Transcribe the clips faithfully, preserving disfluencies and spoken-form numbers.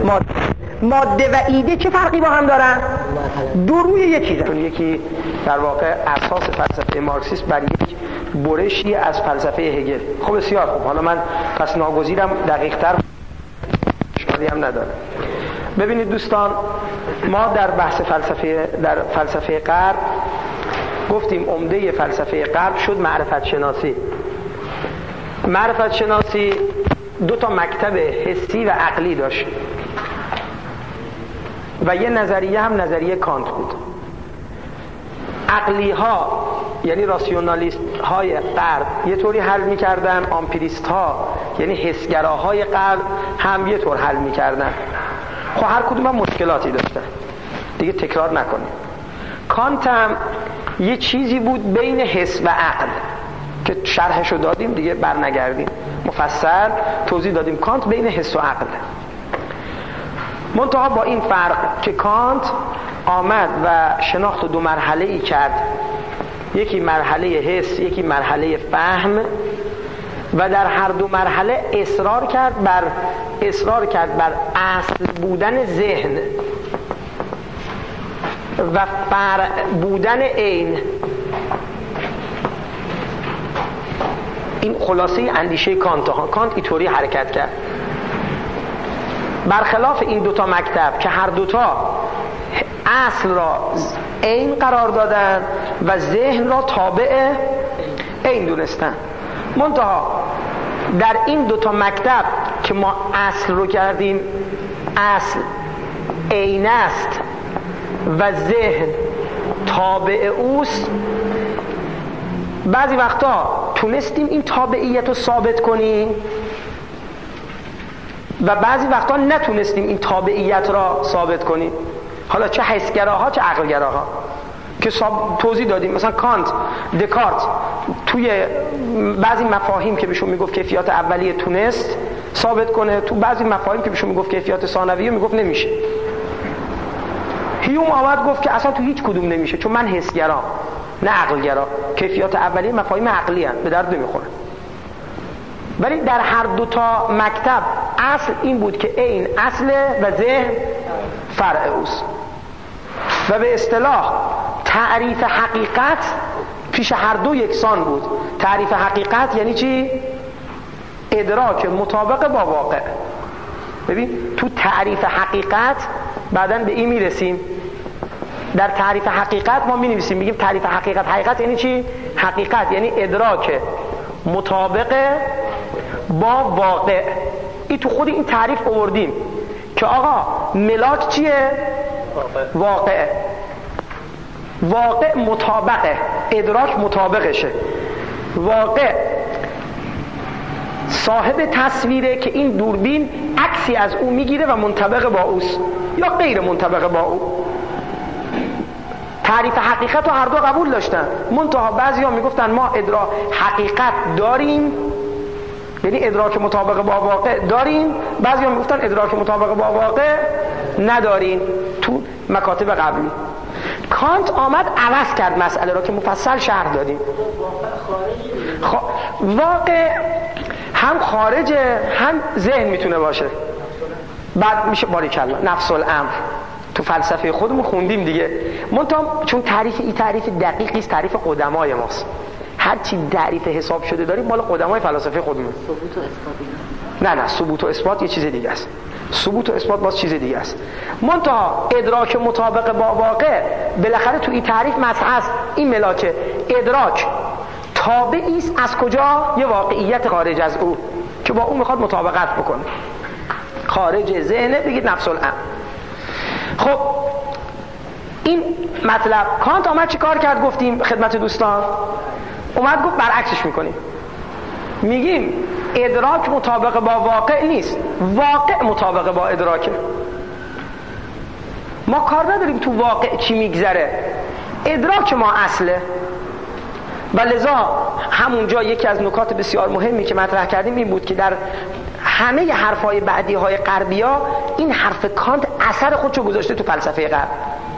ماده. ماده و ایده چه فرقی با هم دارن؟ دو روی یک چیزن. یکی در واقع اساس فلسفه مارکسیسم بر یک برشی از فلسفه هگل. خب بسیار خوب، حالا من پس ناگزیرم دقیق تر، اشکالی هم نداره. ببینید دوستان، ما در بحث فلسفه در فلسفه غرب گفتیم عمده فلسفه غرب شد معرفت شناسی. معرفت شناسی دو تا مکتب حسی و عقلی داشت و یه نظریه هم نظریه کانت بود. عقلی ها یعنی راسیونالیست های غرب یه طوری حل میکردن، آمپیریست ها یعنی حسگراهای غرب هم یه طور حل میکردن. خب هر کدوم هم مشکلاتی داشتن، دیگه تکرار نکنیم. کانت هم یه چیزی بود بین حس و عقل که شرحشو دادیم، دیگه برنگردیم، مفصل توضیح دادیم. کانت بین حس و عقل، منتها با این فرق که کانت آمد و شناخت دو مرحله ای کرد، یکی مرحله حس، یکی مرحله فهم، و در هر دو مرحله اصرار کرد بر اصرار کرد بر اصل بودن ذهن و فرع بودن عین. این خلاصه اندیشه کانت ها. کانت اینطوری حرکت کرد. برخلاف این دوتا مکتب که هر دوتا اصل را عین قرار دادن و ذهن را تابع عین دونستن، منتها در این دوتا مکتب که ما اصل رو کردیم اصل عین است و ذهن تابع اوست، بعضی وقتا تونستیم این تابعیت رو ثابت کنیم و بعضی وقتا نتونستیم این تابعیت را ثابت کنیم. حالا چه حسگراها چه عقلگراها که توضیح دادیم. مثلا کانت، دکارت توی بعضی مفاهیم که بهشون میگفت کیفیات اولیه تونست ثابت کنه، تو بعضی مفاهیم که بهشون میگفت کیفیات ثانویه میگفت نمیشه. هیوم آمد گفت که اصلا تو هیچ کدوم نمیشه، چون من حسگرام نه عقلگرا. کیفیات اولیه مفاهیم عقلی هستند، به درد نمیخورن. ولی در هر دو تا مکتب اصل این بود که عین اصله و ذهن فرع اوست. و به اصطلاح تعریف حقیقت پیش هر دو یکسان بود. تعریف حقیقت یعنی چی؟ ادراک مطابق با واقع. ببین تو تعریف حقیقت بعداً به این میرسیم. در تعریف حقیقت ما می‌نویسیم، میگیم تعریف حقیقت. حقیقت یعنی چی؟ حقیقت یعنی ادراک مطابق با واقع. این تو خود این تعریف آوردیم که آقا ملاک چیه؟ واقع. واقع مطابقه، ادراک مطابقشه. واقع صاحب تصویره که این دوربین عکسی از او میگیره و منطبق با اوست یا غیر منطبق با او. تعریف حقیقت رو هر دو قبول داشتن، منتها بعضی ها میگفتن ما ادراک حقیقت داریم، یعنی ادراک مطابق با واقع داریم، بعضی ها میگفتن ادراک مطابق با واقع نداریم. تو مکاتب قبلی کانت آمد عوض کرد مسئله را که مفصل شرح دادیم. خ... واقع هم خارجه هم ذهن میتونه باشه. بعد میشه باریکلا نفس الامر تو فلسفه خودمون خوندیم دیگه. منتها چون تعریف این تعریف دقیقی است، تعریف قدمای ماست. هر چی تعریف حساب شده داریم مال قدمای فلسفه خودمون. ثبوت و اثبات نه نه ثبوت و اثبات یه چیز دیگه است. ثبوت و اثبات باز چیز دیگه است. منتها ادراک مطابق با واقع بالاخره تو این تعریف مطرح است. این ملاک ادراک تابعی است از کجا؟ یه واقعیت خارج از او که با اون میخواد مطابقت بکنه. خارج ذهنه، بگید نفس الامر. خب این مطلب کانت آمد چی کار کرد؟ گفتیم خدمت دوستان اومد گفت برعکسش میکنیم. میگیم ادراک مطابق با واقع نیست، واقع مطابق با ادراکه. ما کار نداریم تو واقع چی میگذره، ادراک ما اصله. و لذا همونجا یکی از نکات بسیار مهمی که مطرح کردیم این بود که در همه حرفای بعدی های غربی ها این حرف کانت اثر خودشو گذاشته تو فلسفه غرب.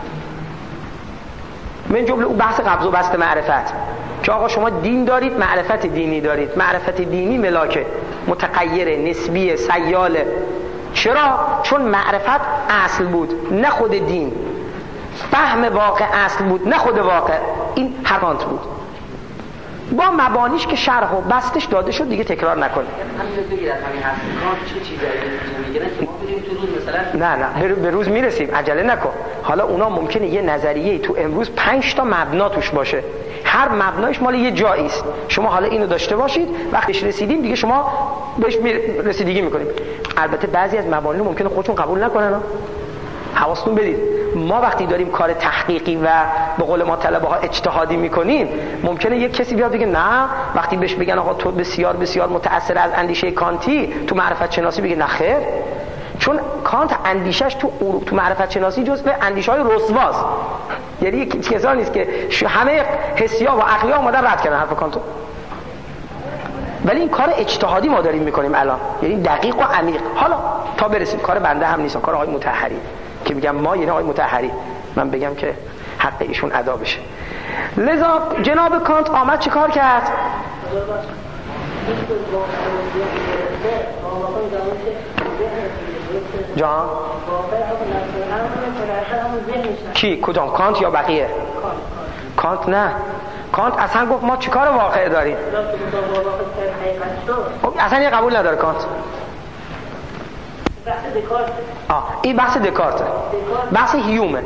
من جمله او بحث قبض و بسط معرفت که آقا شما دین دارید، معرفت دینی دارید. معرفت دینی ملاکه، متغیره، نسبیه، سیاله. چرا؟ چون معرفت اصل بود نه خود دین، فهم واقع اصل بود نه خود واقع. این هر کانت بود با مبانیش که شرح و بستش داده شد، دیگه تکرار نکنید. همین بگید همین حرف کانت چه چیزایی میگه؟ شما ببینید تو روز مثلا نه نه به روز میرسیم، عجله نکن. حالا اونا ممکنه یه نظریه تو امروز پنج تا مبنا توش باشه، هر مبنایش مال یه جایی است. شما حالا اینو داشته باشید، وقتش رسیدیم دیگه شما بهش رسیدگی میکنید. البته بعضی از مبانی رو ممکنه خودتون قبول نکنن. حواستون بدید ما وقتی داریم کار تحقیقی و به قول ما طلبه ها اجتهادی میکنیم، ممکنه یک کسی بیاد بگه نه، وقتی بهش بگن آقا تو بسیار بسیار متأثر از اندیشه کانتی تو معرفت شناسی، بگه نه خیر، چون کانت اندیشش تو تو معرفت شناسی جزء اندیشه های رسواست. یعنی یک کسانی نیست که همه حسیا و عقلیا اومدن رد کردن حرف کانتو. ولی این کار اجتهادی ما داریم میکنیم الان، یعنی دقیق و عمیق. حالا تا برسیم کار بنده هم نیست، کار آقای مطهری که میگم ما، یعنی آقای مطهری، من بگم که حق ایشون ادا بشه. لذا جناب کانت آمد چه کار کرد؟ جان کی؟ کدام؟ کانت یا بقیه؟ کانت نه، کانت اصلا گفت ما چیکار واقع داریم، اصلا یه قبول نداره کانت. آه این بحث دکارته، بحث هیومه.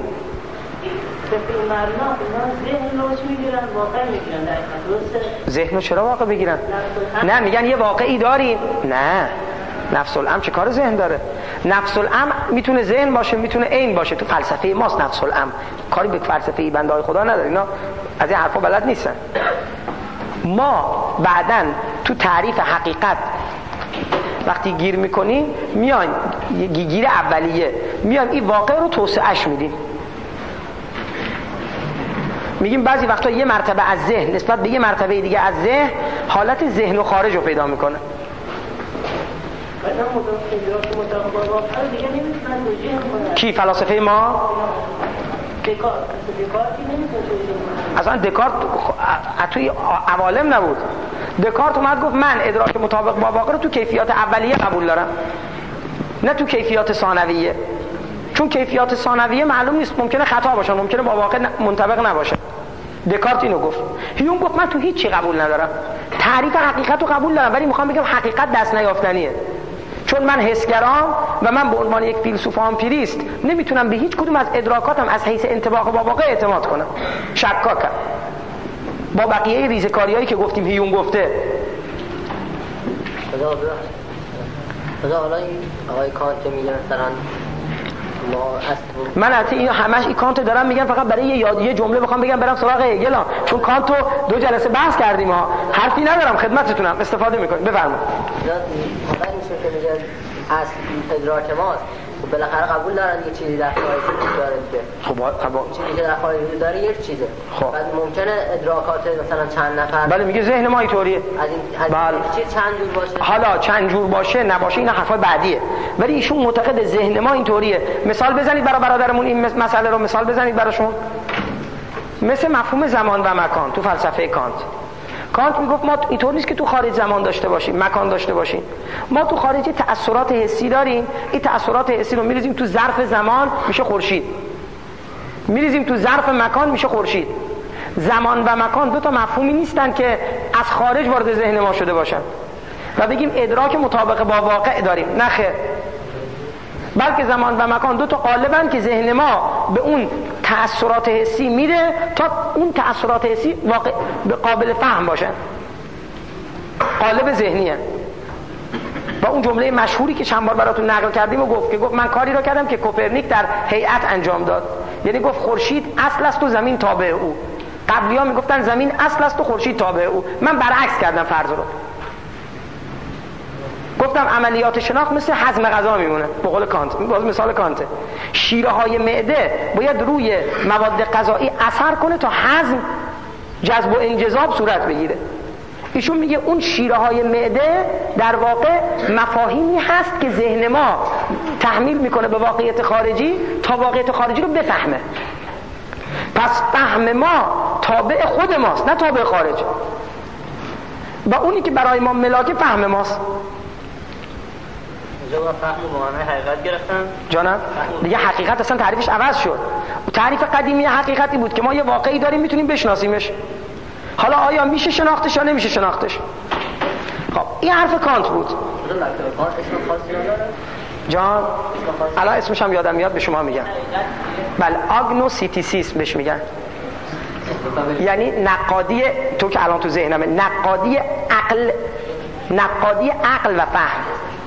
ذهنو چرا واقع بگیرن؟ نه میگن یه واقعی داریم. نه، نفس الامر چه کار ذهن داره؟ نفس الامر میتونه ذهن باشه، میتونه عین باشه. تو فلسفه ماست نفس الامر، کاری به فلسفه بنده های خدا نداره، اینا از این حرفا بلد نیستن. ما بعدن تو تعریف حقیقت وقتی گیر میکنیم، میان گیر اولیه میان این واقع رو توسعهش میدیم. میگیم بعضی وقتا یه مرتبه از ذهن نسبت به یه مرتبه دیگه از ذهن حالت ذهن و خارج رو پیدا میکنه. کی؟ فلاسفه ما؟ اصلا دکارت توی عوالم نبود. دکارت اومد گفت من ادراک مطابق با واقع رو تو کیفیات اولیه قبول دارم، نه تو کیفیات ثانویه. چون کیفیات ثانویه معلوم نیست، ممکنه خطا باشه، ممکنه با واقع منطبق نباشه. دکارت اینو گفت. هیوم گفت من تو هیچ چی قبول ندارم، تعریف حقیقت رو قبول دارم، ولی میخوام بگم حقیقت دست نیافتنیه. چون من حسگرام و من به عنوان یک فیلسوف آمپیریست نمیتونم به هیچ کدوم از ادراکاتم از حیث انطباق با واقع اعتماد کنم، شکاکم با بقیه ریزکاریایی که گفتیم هیوم گفته. خدا خدا حالا این آقای کانت میگه مثلا من البته این همش این کانت دارم میگم فقط برای یه یاد یه جمله بخوام بگم برم سراغ هگل، چون کانتو دو جلسه بحث کردیم ها، حرفی ندارم، خدمتتونم، استفاده میکنیم. بفرمایید. حالا میشه که میگه اصل ادراک ماست، خب بالاخره قبول دارن یه چیزی در خارج وجود داره دیگه. خب خب چیزی که در خارج وجود داره یه چیزه. خب بعد ممکنه ادراکات مثلا چند نفر، بله میگه ذهن ما اینطوریه، از این از این چیز چند جور باشه. حالا چند جور باشه نباشه اینا حرفای بعدیه، ولی ایشون معتقد ذهن ما اینطوریه. مثال بزنید برای برادرمون این مسئله رو، مثال بزنید براشون. مثل مفهوم زمان و مکان تو فلسفه کانت. کانت میگفت ما اینطور نیست که تو خارج زمان داشته باشیم، مکان داشته باشیم. ما تو خارج تأثیرات حسی داریم، این تأثیرات حسی رو میریزیم تو ظرف زمان میشه خورشید، میریزیم تو ظرف مکان میشه خورشید. زمان و مکان دو تا مفهومی نیستن که از خارج وارد ذهن ما شده باشن و بگیم ادراک مطابق با واقع داریم. نه خیر، بلکه زمان و مکان دو تا قالبن که ذهن ما به اون تأثیرات حسی میره تا اون تأثیرات حسی واقع به قابل فهم باشن، قالب ذهنیه. و اون جمله مشهوری که چند بار براتون نقل کردیم و گفت که گفت من کاری را کردم که کوپرنیک در هیئت انجام داد، یعنی گفت خورشید اصل است و زمین تابع او. قبلی‌ها میگفتن زمین اصل است و خورشید تابع او، من برعکس کردم فرض رو. گفتم عملیات شناخت مثل هضم غذا میمونه، به قول کانت، باز مثال کانته. شیره های معده باید روی مواد غذایی اثر کنه تا هضم، جذب و انجذاب صورت بگیره. ایشون میگه اون شیره های معده در واقع مفاهیمی هست که ذهن ما تحمیل میکنه به واقعیت خارجی تا واقعیت خارجی رو بفهمه. پس فهم ما تابع خود ماست، نه تابع خارج. و اونی که برای ما ملاک فهم ماست. اونجا فهم و معنای حقیقت گرفتن. جانم دیگه حقیقت اصلا تعریفش عوض شد. تعریف قدیمی حقیقتی بود که ما یه واقعی داریم میتونیم بشناسیمش. حالا آیا میشه شناختش یا نمیشه شناختش؟ خب این حرف کانت بود. جان الان اسمش هم یادم میاد به شما میگم. بله آگنوستیسیسم بهش میگن. یعنی نقادی، تو که الان تو ذهنمه، نقادی عقل، نقادی عقل و فهم.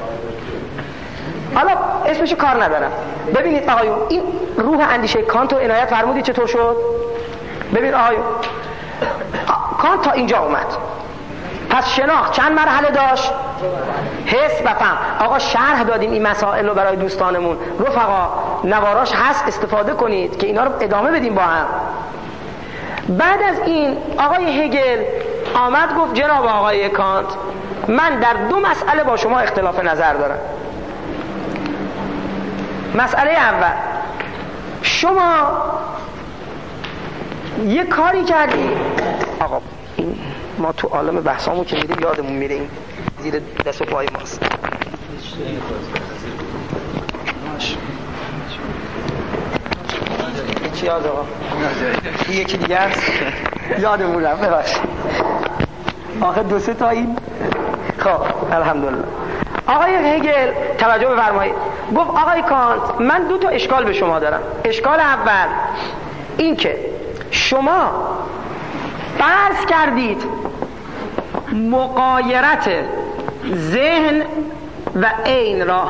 حالا اسمش کار ندارم. ببینید آقایون این روح اندیشه کانت رو عنایت فرمودید چطور شد؟ ببین آقایون کانت تا اینجا اومد. پس شناخت چند مرحله داشت؟ حس و فهم. آقا شرح دادیم این مسائل رو برای دوستانمون. رفقا نواراش هست استفاده کنید که اینا رو ادامه بدیم با هم. بعد از این آقای هگل آمد گفت جناب آقای کانت من در دو مسئله با شما اختلاف نظر دارم. مسئله اول، شما یه کاری کردی. آقا این ما تو عالم بحثامون که میریم یادمون میره این زیر دست و پای ماست. چی یاد آقا؟ یکی دیگه هست یادمون رفت ببخشید. آخه دو سه تا این. خب الحمدلله. آقای هگل توجه بفرمایید گفت آقای کانت من دو تا اشکال به شما دارم. اشکال اول این که شما فرض کردید مغایرت ذهن و عین را،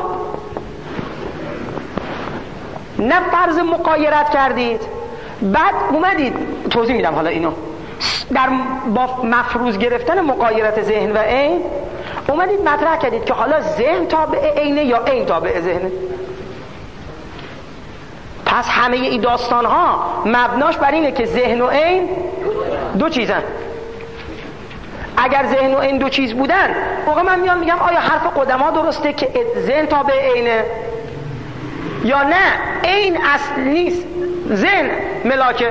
نه فرض مغایرت کردید بعد اومدید توضیح میدم حالا اینو در با مفروض گرفتن مغایرت ذهن و عین اومدید مطرح کردید که حالا ذهن تابع عینه یا عین تابع ذهنه. پس همه این داستان ها مبناش بر اینه که ذهن و عین دو چیزن. اگر ذهن و عین دو چیز بودن موقع من میام میگم آیا حرف قدما درسته که ذهن تابع عینه یا نه عین اصل نیست ذهن ملاکه.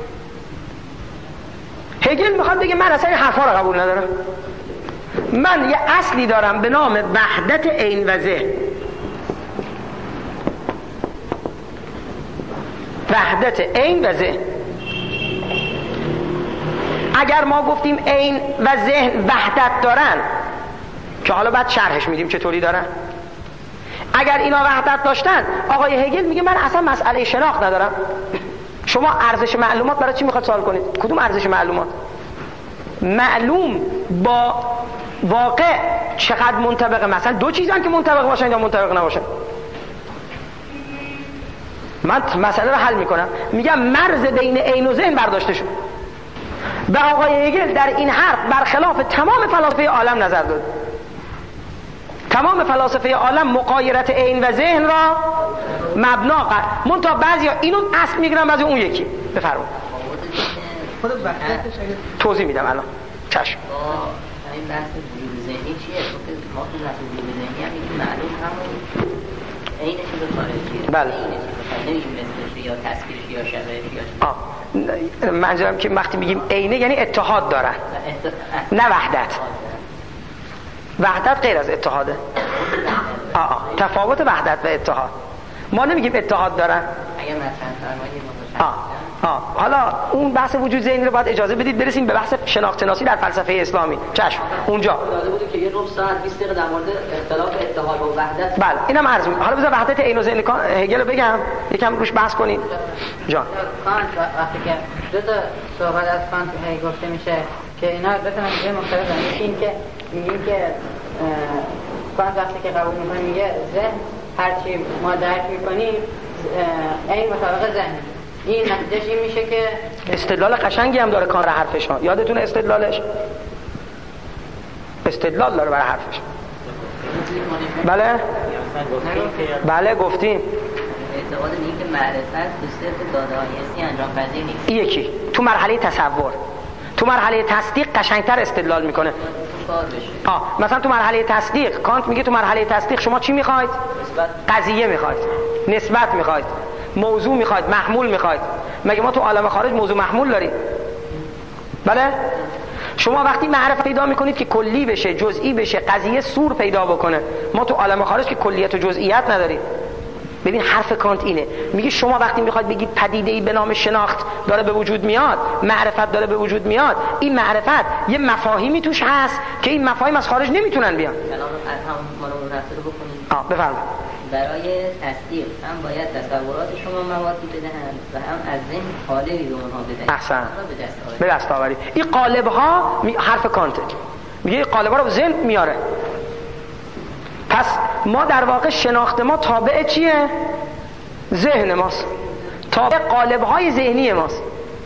هگل میخواد بگه من اصلا این حرفا رو قبول ندارم. من یه اصلی دارم به نام وحدت عین و ذهن. وحدت عین و ذهن. اگر ما گفتیم عین و ذهن وحدت دارن که حالا بعد شرحش میدیم چطوری دارن، اگر اینا وحدت داشتن آقای هگل میگه من اصلا مسئله شناخت ندارم. شما ارزش معلومات برای چی میخواد سوال کنید؟ کدوم ارزش معلومات؟ معلوم با واقع چقدر منطبقه؟ مثلا دو چیزن که منطبق باشن یا منطبق نباشن. من مسئله رو حل میکنم میگم مرز بین عین و ذهن برداشته شد. و آقای هگل در این حرف برخلاف تمام فلاسفه عالم نظر داد. تمام فلاسفه عالم مغایرت عین و ذهن را مبنا قرار منتها بعضیا اینو اصل میگیرن بعضی اون یکی. بفرمایید توضیح میدم الان. چشم. این بحث وجود ذهنی چیه؟ ما تو بحث وجود ذهنی هم میگیم معلوم همون عین چیز خارجیه. بله. نمیگیم مثلش یا تصویرش یا شبهش یا. منظورم که وقتی میگیم عینه یعنی اتحاد دارن نه وحدت. وحدت غیر از اتحاده. آه آه. تفاوت وحدت و اتحاد. ما نمیگیم اتحاد دارن. اگه مثلا فرمایید آه. آه. حالا اون بحث وجود ذهنی رو باید اجازه بدید برسیم به بحث شناخت شناسی در فلسفه اسلامی. چشم اونجا داده بود که یه ربع ساعت بیست دقیقه در مورد اختلاف اتحاد و وحدت. بله اینم عرض می‌کنم. حالا بذار وحدت عین و ذهن هگل رو بگم یکم روش بحث کنید. جان کانت وقتی که دو تا صحبت از کانت هی گفته میشه که اینا دو تا نظریه مختلفن. یکی این که میگیم که کانت وقتی که قبول می‌کنه میگه ذهن هرچی ما درک می‌کنیم عین مطابق ذهن. این نتیجهش این میشه که استدلال قشنگی هم داره کار حرفش ها. یادتونه استدلالش؟ استدلال داره برای حرفش. بله؟ بله گفتیم. اعتقاد اینه که معرفت به صرف داده‌هایی انجام پذیر نیست. یکی تو مرحله تصور، تو مرحله تصدیق قشنگتر استدلال میکنه. آه مثلا تو مرحله تصدیق کانت میگه تو مرحله تصدیق شما چی میخواید؟ قضیه میخواید، نسبت میخواید، موضوع میخواید، محمول میخواید. مگه ما تو عالم خارج موضوع محمول داریم؟ بله؟ شما وقتی معرفت پیدا میکنید که کلی بشه، جزئی بشه، قضیه سور پیدا بکنه. ما تو عالم خارج که کلیت و جزئیات نداریم. ببین حرف کانت اینه، میگه شما وقتی میخواید بگید پدیده‌ای به نام شناخت داره به وجود میاد، معرفت داره به وجود میاد، این معرفت یه مفاهیمی توش هست که این مفاهیم از خارج نمیتونن بیان. الان از هم ما رو رفتار بکنیم. آه بفرمایید. برای تصدیق هم باید تصورات شما موادی بدهند و هم از ذهن قالبی به اونها بدهند. احسن. به دست آورید. این قالب ها حرف کانته. میگه این قالب ها رو ذهن میاره. پس ما در واقع شناخت ما تابع چیه؟ ذهن ماست، تابع قالب های ذهنی ماست.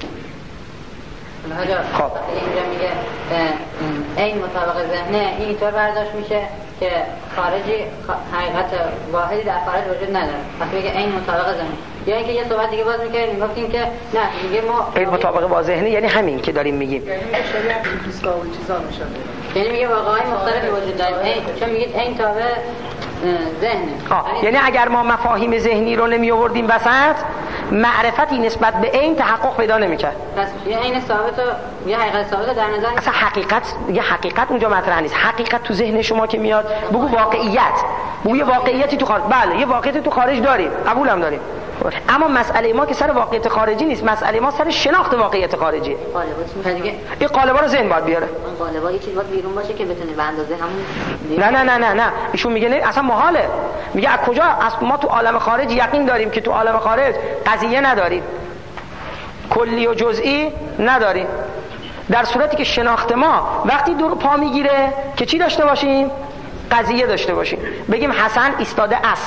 خب اینجا میگه این مطابق ذهنه، اینطور برداشت میشه که خارجی حقیقت واحدی در خارج وجود نداره. پس میگه این مطابق ذهنه. یا اینکه یه صحبت دیگه باز میکنیم میگفتیم که نه، میگه ما این مطابق با ذهنه یعنی همین که داریم میگیم، یعنی شریعت ایستگاه و چیزا میشه، یعنی میگه واقعی مختلفی وجود داره. چون میگید این تابع ذهنه. یعنی اگر ما مفاهیم ذهنی رو نمی آوردیم وسط، معرفتی نسبت به این تحقق پیدا نمی‌کرد. پس یه عین ثابت و یه حقیقت ثابت در نظر اصلا حقیقت، یه حقیقت اونجا مطرح نیست. حقیقت تو ذهن شما که میاد، بگو واقعیت، بگو یه واقعیتی تو خارج. بله یه واقعیتی تو خارج داریم، قبولم داریم، اما مسئله ما که سر واقعیت خارجی نیست، مسئله ما سر شناخت واقعیت خارجیه. قالبات دیگه این قالبا رو ذهن باید بیاره. اون قالبا یه چیز باید بیرون باشه که بتونه به اندازه همون. نه نه نه نه نه ایشون میگه نه، اصلا محاله. میگه از کجا از ما تو عالم خارج یقین داریم که تو عالم خارج قضیه نداریم، کلی و جزئی نداریم، در صورتی که شناخت ما وقتی دور پا میگیره که چی داشته باشیم؟ قضیه داشته باشیم. بگیم حسن ایستاده است،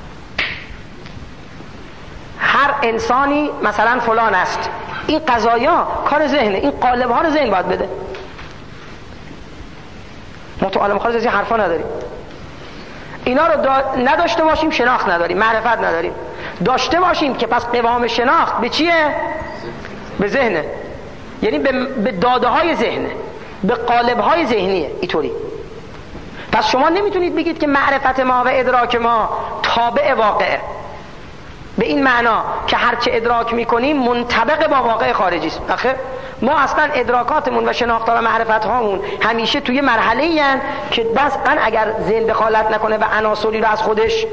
هر انسانی مثلا فلان است. این قضایا کار ذهنه، این قالب ها رو ذهن باید بده. ما تو عالم خارج از این حرفا نداریم. اینا رو نداشته باشیم شناخت نداریم، معرفت نداریم. داشته باشیم که پس قوام شناخت به چیه؟ به ذهنه، یعنی به داده های ذهنه، به قالب های ذهنیه. اینطوری پس شما نمیتونید بگید که معرفت ما و ادراک ما تابع واقعه، به این معنا که هرچه ادراک میکنیم منطبق با واقع خارجی است. آخه ما اصلا ادراکاتمون و شناخت‌ها و معرفت هامون همیشه توی مرحله‌ای ان که بس اگر ذهن دخالت نکنه و عناصری رو از خودش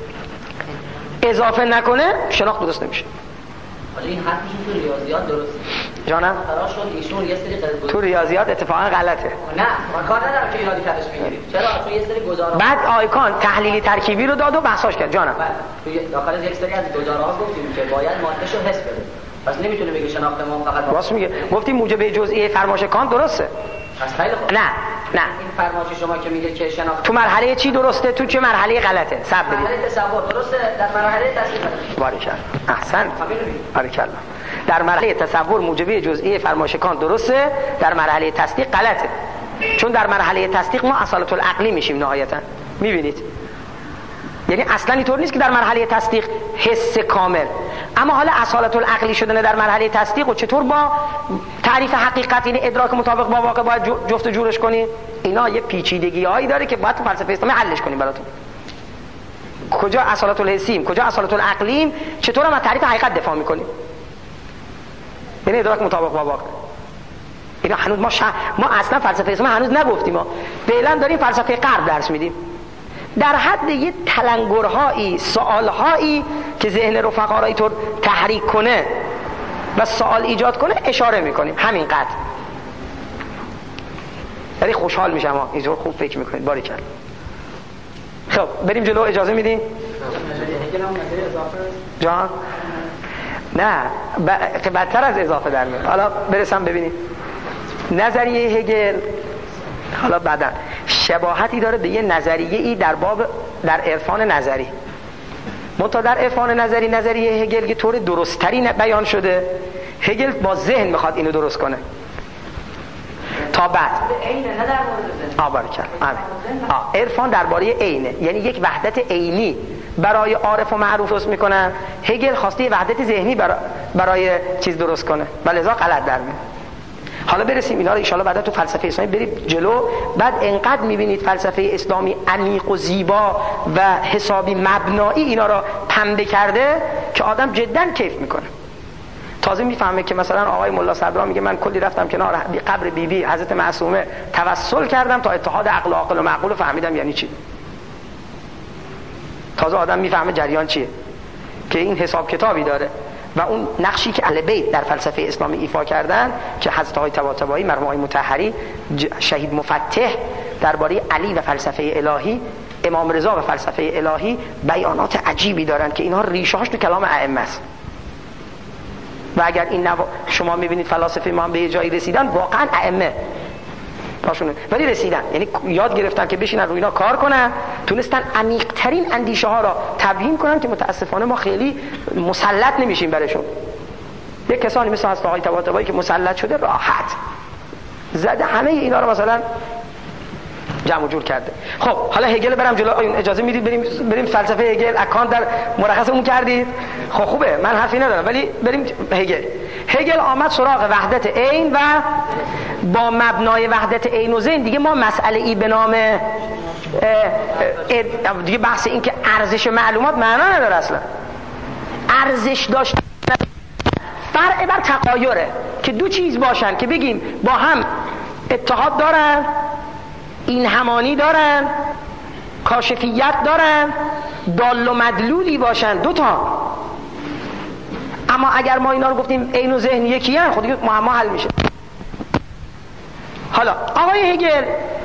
اضافه نکنه، شناخت درست نمیشه. حالا این حرفشون تو ریاضیات درسته. جانم؟ قرار شد ایشون یه سری قضاوت تو ریاضیات اتفاقا غلطه. نه، ما کار ندارم که اینا رو کارش میگیرید. چرا؟ تو یه سری گزاره‌ها بعد آیکان تحلیلی ترکیبی رو داد و بحثاش کرد. جانم. تو داخل یک سری از گزاره‌ها گفتیم که باید مادهشو حس بده. پس نمیتونه بگه شناخت ما فقط راست میگه. گفتیم موجب جزئی فرمایش کانت درسته. پس خیلی خوب. نه، نه. این فرمایش شما که میگه که شناخت تو مرحله چی درسته، تو چه مرحله غلطه؟ صبر بدید. مرحله تصور درسته، در مرحله تصدیق. باریکلا. احسن. باریکلا. در مرحله تصور موجبی جزئی فرمایش کانت درسته، در مرحله تصدیق غلطه. چون در مرحله تصدیق ما اصالت العقلی میشیم نهایتا. میبینید؟ یعنی اصلا اینطور نیست که در مرحله تصدیق حس کامل، اما حالا اصالت العقلی شدن در مرحله تصدیق و چطور با تعریف حقیقت، این ادراک مطابق با واقع باید جفت و جورش کنیم، اینا یه پیچیدگی‌هایی داره که باید تو فلسفه اسلامی حلش کنیم براتون. کجا اصالت الحسیم، کجا اصالت العقلیم، چطور هم از تعریف حقیقت دفاع میکنیم، یعنی ادراک مطابق با واقع. اینا هنوز ما ش... ما اصلا فلسفه اسلامی هنوز نگفتیم، ما فعلا داریم فلسفه غرب درس میدیم، در حد یه تلنگرهایی، سوالهایی که ذهن رفقا را اینطور تحریک کنه و سوال ایجاد کنه اشاره میکنیم، همینقدر. یعنی خوشحال میشم ها اینطور خوب فکر میکنید. باریکلا. خب بریم جلو، اجازه میدین؟ جان؟ نه ب... بدتر از اضافه در میاد. حالا برسم ببینید نظریه هگل، حالا بعدا شباهتی داره به یه نظریه ای در باب در عرفان نظری. منتها در عرفان نظری نظریه هگل که طور درست‌تری بیان شده، هگل با ذهن میخواد اینو درست کنه تا بعد عینه، نه در مورد ذهن. آ باریکلا. آ عرفان درباره عینه، یعنی یک وحدت عینی برای عارف و معروف درست میکنن. هگل خواسته وحدت ذهنی برای, برای چیز درست کنه و لذا غلط در میاد. حالا برسیم اینا رو ان شاءالله بعدا تو فلسفه اسلامی بریم جلو. بعد انقدر میبینید فلسفه اسلامی عمیق و زیبا و حسابی مبنایی اینا رو پنبه کرده که آدم جدا کیف میکنه. تا تازه میفهمه که مثلا آقای ملا صدرا میگه من کلی رفتم کنار قبر بیبی بی حضرت معصومه توسل کردم تا اتحاد عقل و عاقل و معقول فهمیدم یعنی چی. تازه آدم میفهمه جریان چیه، که این حساب کتابی داره و اون نقشی که اهل بیت در فلسفه اسلامی ایفا کردن که حضرت های طباطبایی، مرحوم آقای مطهری، شهید مفتح درباره علی و فلسفه الهی، امام رضا و فلسفه الهی بیانات عجیبی دارن که اینها ریشه‌هاش تو کلام ائمه است. و اگر این نوا... شما میبینید فلاسفه ما هم به جایی رسیدن، واقعا ائمه پاشونه ولی رسیدن، یعنی یاد گرفتن که بشینن روی اینا کار کنن، تونستن عمیق‌ترین اندیشه ها را تبیین کنن که متاسفانه ما خیلی مسلط نمیشیم برشون. یک کسانی مثل حضرت آقای طباطبایی که مسلط شده راحت زده همه اینا رو مثلا جمع و جور کرده. خب حالا هگل برم جلو، اجازه میدید بریم بریم فلسفه هگل اکانت در مرخصمون کردید؟ خب خوبه، من حرفی ندارم، ولی بریم هگل. هگل آمد سراغ وحدت عین و با مبنای وحدت عین و ذهن دیگه ما مسئله ای به نام دیگه بحث این که ارزش معلومات معنا نداره اصلا. ارزش داشت فرع بر تغایره که دو چیز باشن که بگیم با هم اتحاد دارن، این همانی دارن، کاشفیت دارن، دال و مدلولی باشن، دوتا. اما اگر ما اینا رو گفتیم عین و ذهن یکی هن، خود دیگه معما حل میشه. حالا آقای هگل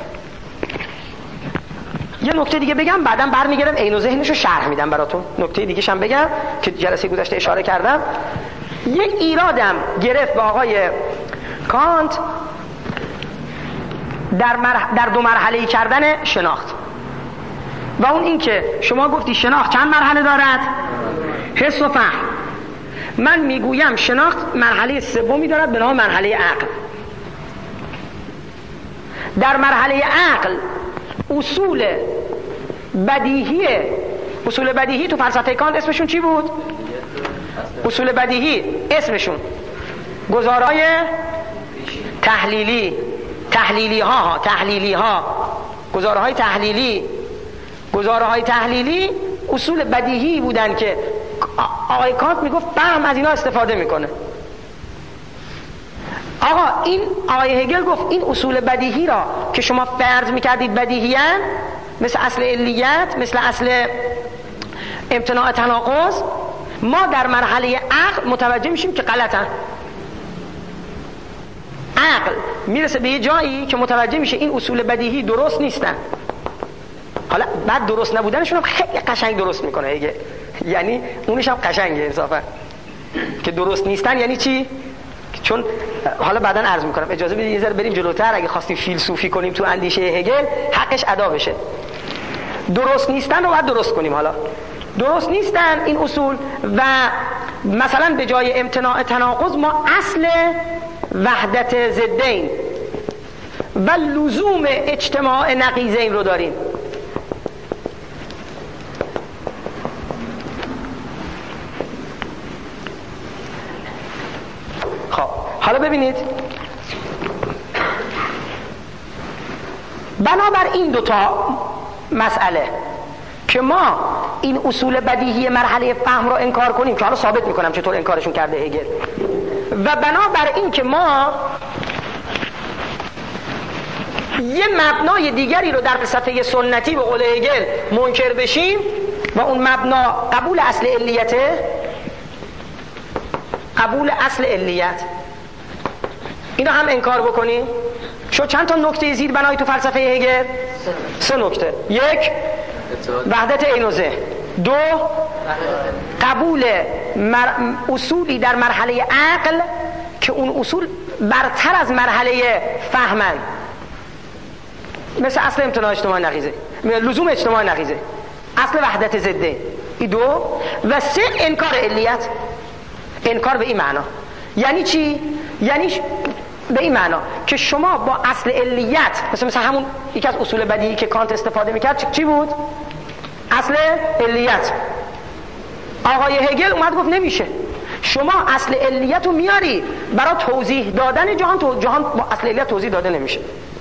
یه نکته دیگه بگم، بعدم برمیگردم عین و ذهنشو شرح میدم براتون. نکته دیگه شم بگم که جلسه گذشته اشاره کردم. یک ایرادم گرفت به آقای کانت در, مرح... در دو مرحله کردن شناخت، و اون این که شما گفتی شناخت چند مرحله دارد؟ حس و فهم. من میگویم شناخت مرحله سومی دارد به نام مرحله عقل. در مرحله عقل اصول بدیهی اصول بدیهی تو فلسفه کانت اسمشون چی بود؟ اصول بدیهی اسمشون گزارهای تحلیلی تحلیلی ها تحلیلی ها گزاره های تحلیلی گزاره های تحلیلی اصول بدیهی بودن که آقای کانت میگفت فهم از اینا استفاده میکنه. آقا این آقای هگل گفت این اصول بدیهی را که شما فرض میکردید بدیهیان، مثل اصل علیت، مثل اصل امتناع تناقض، ما در مرحله عقل متوجه میشیم که غلطن. عقل میرسه به یه جایی که متوجه میشه این اصول بدیهی درست نیستن. حالا بعد درست نبودنشون هم خیلی قشنگ درست میکنه هگل، یعنی اونش هم قشنگه انصافا که درست نیستن. یعنی چی؟ چون حالا بعداً عرض میکنم، اجازه بدید یه ذره بریم جلوتر. اگه خواستیم فیلسوفی کنیم تو اندیشه هگل حقش ادا بشه. درست نیستن رو باید درست کنیم. حالا درست نیستن این اصول، و مثلا به جای امتناع تناقض ما اصل وحدت ضدین و لزوم اجتماع نقیضین رو داریم. خب حالا ببینید، بنابر این دوتا مسئله که ما این اصول بدیهی مرحله فهم رو انکار کنیم، که حالا ثابت میکنم چطور انکارشون کرده هگل، و بنابر این که ما یه مبنای دیگری رو در فلسفه سنتی به قول هگل منکر بشیم، و اون مبنا قبول اصل علیته، قبول اصل علیت، اینو هم انکار بکنیم. شو چند تا نکته زیر بنای تو فلسفه هگل؟ سه نکته. یک، وحدت عین و ذهن. دو، قبول مر... اصولی در مرحله عقل که اون اصول برتر از مرحله فهمن، مثل اصل امتناع اجتماع نقیضه، لزوم اجتماع نقیضه، اصل وحدت ضده. این دو. و سه، انکار علیت. انکار به این معنا یعنی چی؟ یعنی به این معنا که شما با اصل علیت، مثل مثلا همون یکی از اصول بدیهی که کانت استفاده میکرد چی بود؟ اصل علیت. آقای هگل اومد گفت نمیشه، شما اصل علیت رو میاری برای توضیح دادن جهان، تو جهان با اصل علیت توضیح داده نمیشه.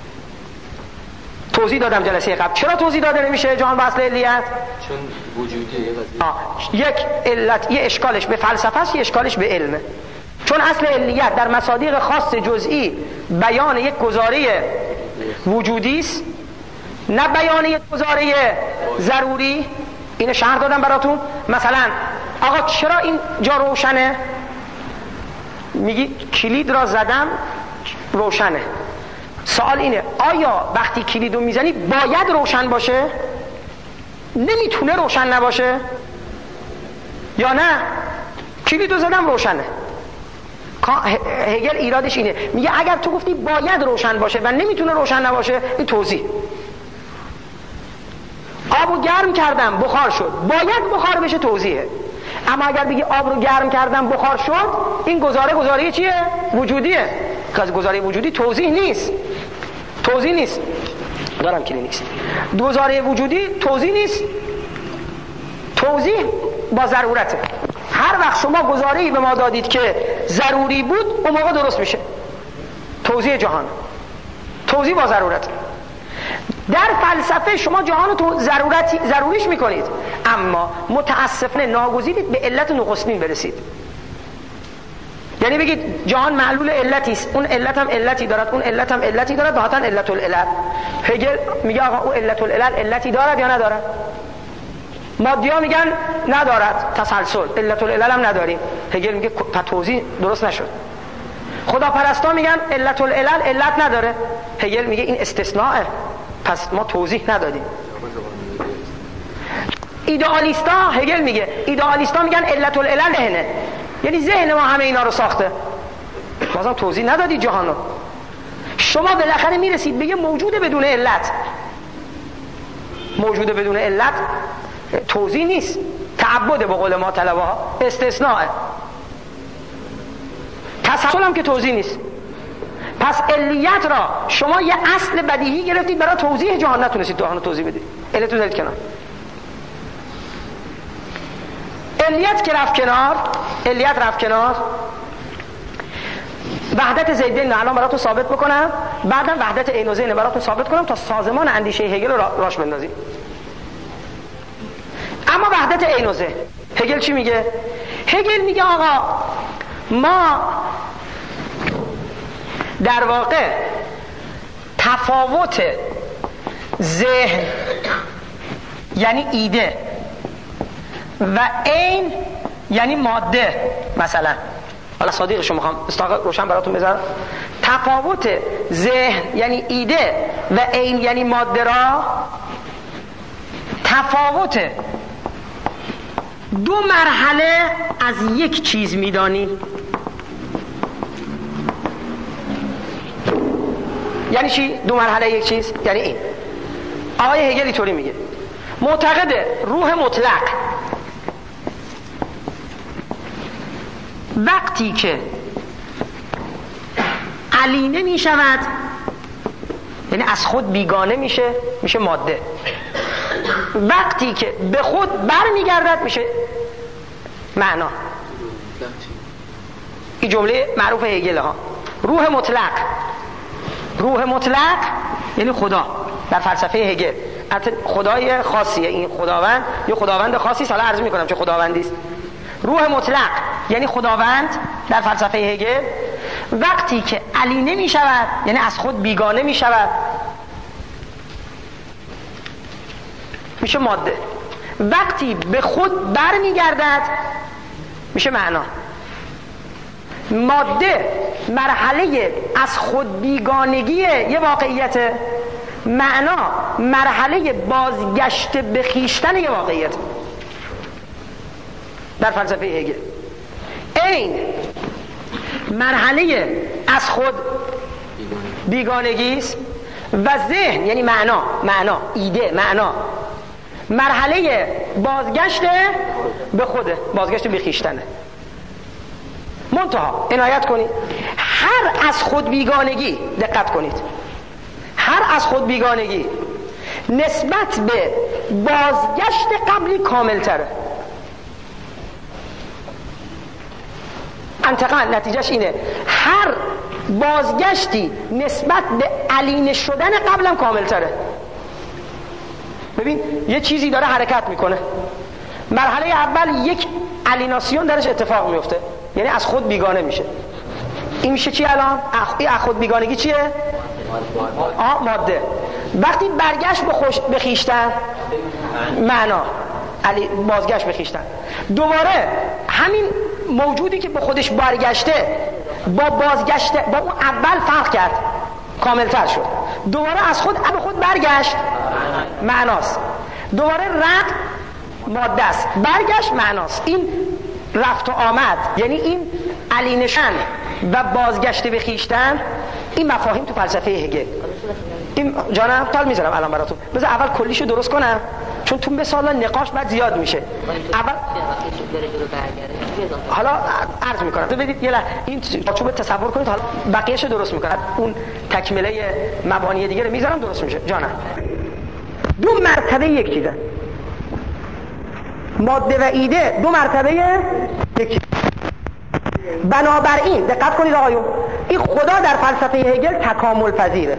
توضیح دادم جلسه قبل چرا توضیح داده نمیشه جهان با اصل علیت؟ چون وجودیه. یک علت، یه اشکالش به فلسفه است، یه اشکالش به علمه. چون اصل علیت در مصادیق خاص جزئی بیان یک گزاره وجودی است، نه بیان یک گزاره ضروری. اینو شرح دادم براتون. مثلا آقا چرا این جا روشنه؟ میگی کلید را زدم روشنه. سوال اینه آیا وقتی کلید رو میزنی باید روشن باشه؟ نمیتونه روشن نباشه؟ یا نه کلید رو زدم روشنه؟ هگل ایرادش اینه، میگه اگر تو گفتی باید روشن باشه و نمیتونه روشن نباشه، این توضیح. آب رو گرم کردم بخار شد، باید بخار بشه، توضیحه. اما اگر بگی آب رو گرم کردم بخار شد، این گزاره گزاره چیه؟ وجودیه. گزاره وجودی توضیح نیست. توضیح نیست. دارم که نیست. گزاره وجودی توضیح نیست. توضیح با ضرورته. هر وقت شما گزاره‌ای به ما دادید که ضروری بود، اون موقع درست میشه. توضیح جهان. توضیح با ضرورته. در فلسفه شما جهان رو تو ضرورتی ضروریش میکنید، اما متاسفانه ناگزیرید به علت نخستین برسید. یعنی بگید جهان معلول علتی است، اون علت هم علتی دارد، اون علت هم علتی دارد، نهایتاً علت العلل. هگل میگه آقا اون علت العلل علتی دارد یا ندارد؟ مادی‌ها میگن ندارد، تسلسل، علت العلل هم نداریم. هگل میگه توضیح درست نشد. خداپرستا میگن علت العلل علت نداره. هگل میگه این استثناءه، پس ما توضیح ندادیم. ایدئالیستا، هگل میگه ایدئالیستا میگن علت العلل ذهنه، یعنی ذهن ما همه اینا رو ساخته. بازم توضیح ندادی جهان رو. شما بالاخره میرسید به یه موجود بدون علت. موجود بدون علت توضیح نیست، تعبد به قول ما طلبه‌ها، استثناء. تسلسل هم که توضیح نیست. پس علیت را شما یه اصل بدیهی گرفتید برای توضیح جهان، نتونستید جهان رو توضیح بدید. علت رو دارید کنار. علیت که رفت کنار، علیت رفت کنار، وحدت زیدین الان براتون ثابت بکنم، بعدم وحدت عین و ذهن براتون ثابت کنم تا سازمان اندیشه هگل رو راش بندازیم. اما وحدت عین و ذهن، هگل چی میگه؟ هگل میگه آقا ما در واقع تفاوت ذهن یعنی ایده و عین یعنی ماده، مثلا حالا صادقشو میخوام استاق روشن براتون بذارم، تفاوت ذهن یعنی ایده و عین یعنی ماده را تفاوت دو مرحله از یک چیز میدانی. یعنی چی؟ دو مرحله یک چیز یعنی این. آقای هگل اینطوری میگه، معتقد روح مطلق وقتی که علینه میشود، یعنی از خود بیگانه میشه، میشه ماده. وقتی که به خود بر میگردد میشه معنا. این جمله معروف هگل ها. روح مطلق، روح مطلق یعنی خدا در فلسفه هگل. خدای خاصیه این خداوند، یه خداوند خاصی، حالا عرض میکنم چه خداوندی است. روح مطلق یعنی خداوند در فلسفه هگل. وقتی که علینه می شود یعنی از خود بیگانه می شود میشه ماده. وقتی به خود بر می گردد میشه معنا. ماده مرحله از خود بیگانگی یه واقعیت، معنا مرحله بازگشت به خویشتن یه واقعیت در فلسفه هگل. عین مرحله از خود بیگانگی است و ذهن یعنی معنا، معنا ایده، معنا مرحله بازگشت به خوده، بازگشت به خویشتنه. منتها عنایت کنید، هر از خود بیگانگی، دقت کنید، هر از خود بیگانگی نسبت به بازگشت قبلی کامل تره. منطقاً نتیجهش اینه هر بازگشتی نسبت به علینه شدن قبلم کامل تره. ببین یه چیزی داره حرکت میکنه، مرحله اول یک علیناسیون درش اتفاق میفته، یعنی از خود بیگانه میشه. این میشه چی الان؟ این از خود بیگانگی چیه؟ آه ماده. وقتی برگشت به خوش به خویشتن معنا، علی بازگشت به خویشتن، دوباره همین موجودی که به خودش برگشته با بازگشته با اون اول فرق کرد، کاملتر شد، دوباره از خود به خود برگشت، معناست. دوباره رد ماده است، برگشت معناست. این رفت و آمد، یعنی این علی نشان و بازگشت به خویشتن، این مفاهیم تو فلسفه هگل. این جانم تال میذارم الان براتون، بذار اول کلیشو درست کنم چون تو مثلا نقاش بعد زیاد میشه. اول حالا عرض میکنم تو بدید یه لحظه این چوب تصور کنید، حالا بقیه‌شو درست میکنم، اون تکمله مبانی دیگه رو میذارم درست میشه. جانم دو مرتبه یک چیزه، ماده و ایده دو مرتبه یک چیز. بنابراین دقت کنید آقایون، این خدا در فلسفه هگل تکامل پذیره.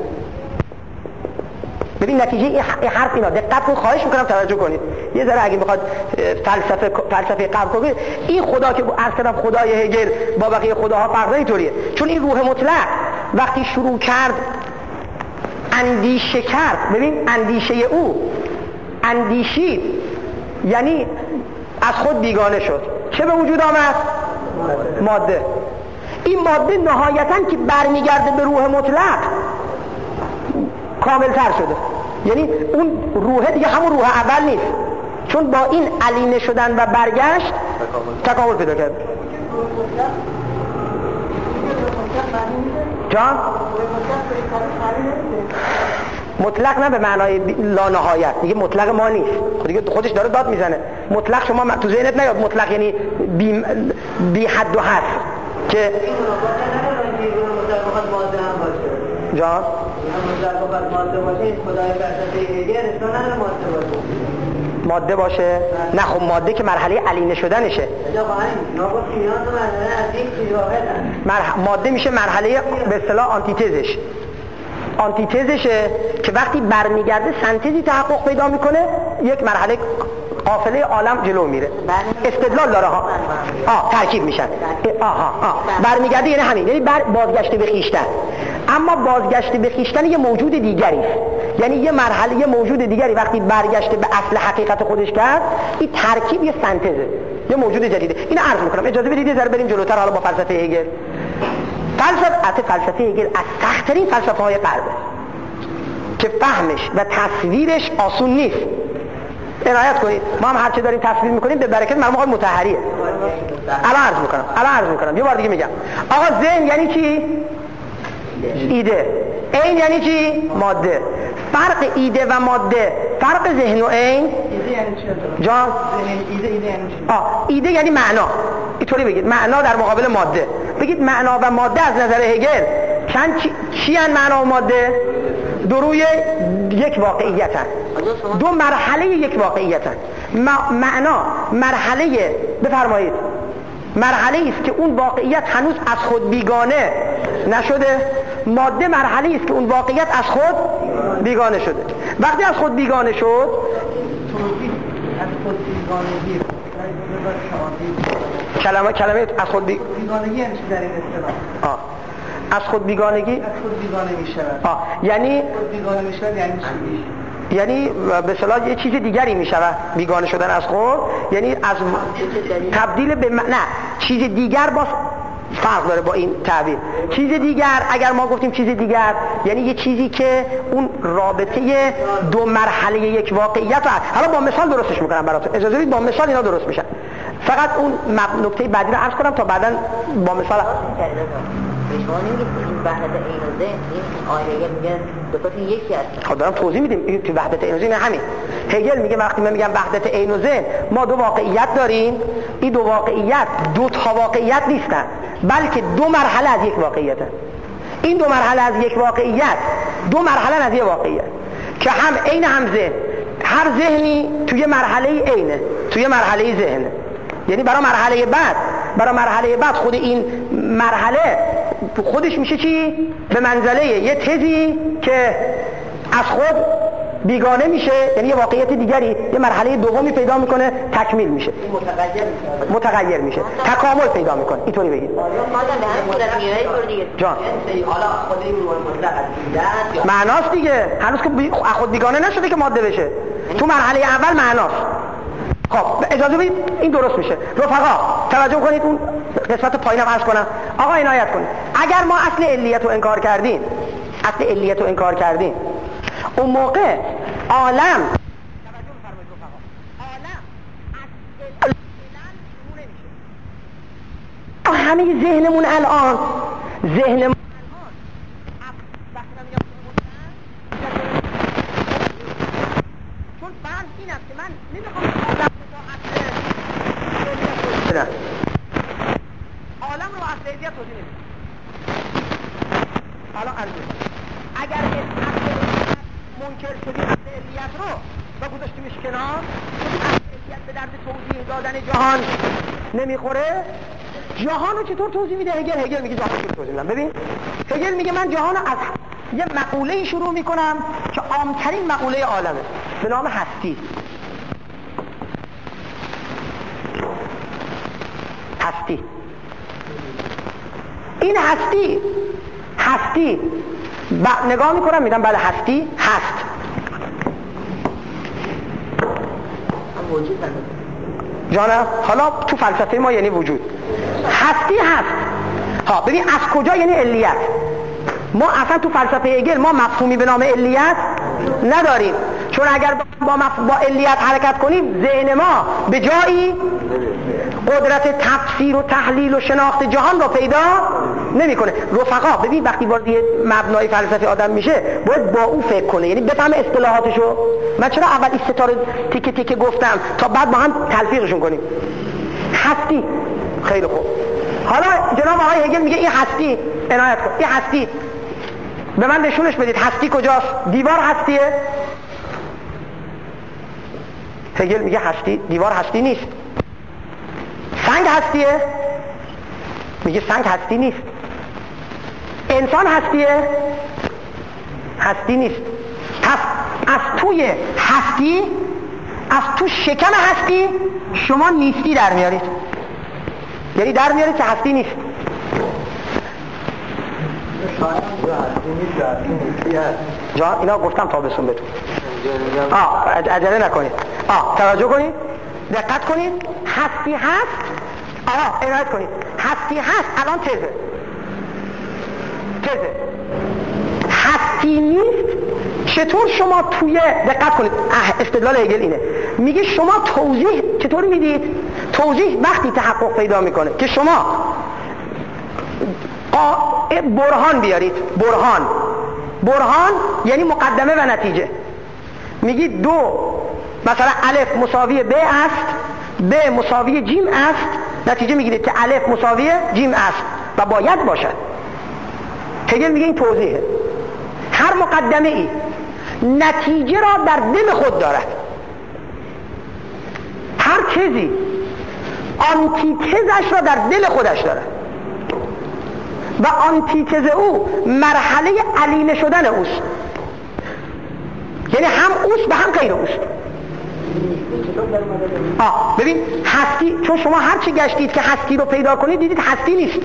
ببین نتیجه این حرف اینا، دقت کنید، خواهش میکنم توجه کنید یه ذره اگه میخواد فلسفه فلسفه قبل کنید. این خدا که عرض کردم خدای هگل با بقیه خداها فرق داره اینطوریه، چون این روح مطلق وقتی شروع کرد اندیشه کرد، ببین اندیشه او اندیشید یعنی از خود بیگانه شد، چه به وجود آمد؟ ماده. این ماده نهایتاً که برمیگرده به روح مطلق کاملتر شده، یعنی اون روح دیگه همون روح اول نیست، چون با این علینه شدن و برگشت تکامل پیدا کرد. جان؟ مطلق نه به معنای لا نهایت، دیگه مطلق ما نیست، دیگه خودش داره داد میزنه. مطلق شما تو ذهنت نیاد، مطلق یعنی بی, بی حد و حد که جان ماده باشه. نه خب ماده که مرحله علینه شدنشه، مرح... ماده میشه مرحله به اصطلاح آنتیتزش آنتیتزشه که وقتی برمیگرده سنتزی تحقق پیدا میکنه، یک مرحله قافله عالم جلو میره. استدلال داره ها، آه ترکیب میشن، آها آه برمیگرده یعنی همین، یعنی بر بازگشت به خویشتن. اما بازگشت به خویشتن یه موجود دیگری است، یعنی یه مرحله یه موجود دیگری وقتی برگشت به اصل حقیقت خودش کرد، این ترکیب یه سنتزه، یه موجود جدیده. اینو عرض میکنم، اجازه بدید ذره بریم جلوتر حالا با فلسفه هگل. فلسفه فلسفه هگل از سخت‌ترین فلسفه های غربه که فهمش و تصویرش آسون نیست. عنایت کنید، ما هم هر چه داریم تصویر میکنیم به برکت مرحوم آقای مطهریه. الان عرض میکنم الان عرض میکنم یه بار دیگه میگم. آقا ذهن یعنی چی؟ ایده. عین یعنی چی؟ ماده. فرق ایده و ماده، فرق ذهن و عین. ایده یعنی چی؟ جان ایده ایده یعنی چی؟ آه ایده یعنی معنا. اینطوری بگید، معنا در مقابل ماده. بگید معنا و ماده از نظر هگل چند چی چی ان معنا و ماده؟ دو روی یک واقعیتن، دو مرحله یک واقعیتن. معنا مرحله، بفرمایید، مرحله است که اون واقعیت هنوز از خود بیگانه نشده. ماده مرحله است که اون واقعیت از خود بیگانه شده. وقتی از خود بیگانه شد، از خود بیگانگی کلمه کلمه از خود بی... بیگانگی یعنی چی در این اصطلاح؟ آه از خود بیگانگی از خود بیگانه میشه. آه یعنی خود بیگانه میشه یعنی چی؟ یعنی به اصطلاح یه چیز دیگری میشود. بیگانه شدن از خود یعنی از تبدیل به م... نه چیز دیگر باز فرق داره با این تعبیر. چیز دیگر، اگر ما گفتیم چیز دیگر یعنی یه چیزی که اون رابطه دو مرحله یک واقعیت رو، حالا با مثال درستش میکنم براتون، اجازه بدید با مثال اینا درست میشن. فقط اون نکته بعدی رو عرض کنم تا بعداً با مثال. شما نمیگید این وحدت عین و ذهن، این آیه میگه دو تا یکی هست. خب دارم توضیح میدیم این تو وحدت عین و ذهن همین. هگل میگه وقتی من میگم وحدت عین و ذهن، ما دو واقعیت داریم، این دو واقعیت دو تا واقعیت نیستن، بلکه دو مرحله از یک واقعیتن. این دو مرحله از یک واقعیت دو مرحله از یک واقعیت که هم عین هم ذهن. هر ذهنی توی مرحله عینه، توی مرحله ذهنه. یعنی برای مرحله بعد برای مرحله بعد خود این مرحله خودش میشه چی؟ به منزله یه تزی که از خود بیگانه میشه، یعنی یه واقعیت دیگری، یه مرحله دومی پیدا میکنه، تکمیل میشه، متغیر میشه، تکامل پیدا میکنه. اینطوری بگید جان. معناست دیگه، هنوز که خود بیگانه نشده که ماده بشه، تو مرحله اول معناست. خب اجازه بدید این درست میشه. رفقا توجه کنید، اون قسمت پایینم عرض کنم. آقا عنایت کنید، اگر ما اصل علیت رو انکار کردیم، اصل علیت رو انکار کردیم، اون موقع عالم، توجه بفرمایید رفقا، عالم از علل نمیشه. همه ذهنمون الان ذهنمون چون فرض این است که من نمیخوام عالم رو اصل علیت توضیح نمیدم. حالا عرض اگر منکر شدی اصل علیت رو و گذاشتیمش کنار، چون اصل علیت به درد توضیح دادن جهان نمیخوره، جهان رو چطور توضیح میده هگل؟ هگل میگه جهان رو توضیح میدم. ببین هگل میگه من جهان رو از یه مقوله شروع میکنم که عامترین مقوله عالمه به نام هستی. هستی این هستی هستی ب... نگاه میکنم میگم بله هستی هست. جانم حالا تو فلسفه ما یعنی وجود، هستی هست. ها ببین از کجا یعنی علیت. ما اصلا تو فلسفه هگل ما مفهومی به نام علیت نداریم، چون اگر با, مف... با علیت حرکت کنیم ذهن ما به جایی قدرت تفسیر و تحلیل و شناخت جهان رو پیدا نمیکنه. رفقا ببین وقتی وارد مبنای فلسفه آدم میشه باید با او فکر کنه، یعنی بفهم اصطلاحاتشو. من چرا اول این ستا رو تیکه تیکه گفتم تا بعد با هم تلفیقشون کنیم. هستی خیلی خوب. حالا جناب آقای هگل میگه این هستی، عنایت کن، این هستی به من نشونش بدید هستی کجاست؟ دیوار هستیه؟ هگل میگه هستی، دیوار هستی نیست. سنگ هستیه؟ میگه سنگ هستی نیست. انسان هستیه؟ هستی نیست. پس از توی هستی، از تو شکم هستی شما نیستی در میارید، یعنی در میارید که هستی نیست. جان اینا گفتم تا بسون بهتون. آه عجله نکنید. آه توجه کنید، دقت کنید. هستی هست. آه عنایت کنید. هستی هست الان تزه تزه هستی نیست. چطور شما توی دقت کنید استدلال هگل اینه، میگه شما توضیح چطور میدید؟ توضیح وقتی تحقق پیدا میکنه که شما برهان بیارید. برهان برهان یعنی مقدمه و نتیجه. میگید دو مثلا الف مساوی ب است، ب مساوی جیم است، نتیجه میگیرید که الف مساوی جیم است و باید باشد. هگل میگه این توضیحه. هر مقدمه ای نتیجه را در دل خود دارد. هر چیزی آنتیتزش را در دل خودش دارد و آنتیتز او مرحله علیمه شدن اوست، یعنی هم اوست و هم غیر اوست. آه ببین هستی، چون شما هر چی گشتید که هستی رو پیدا کنید دیدید هستی نیست.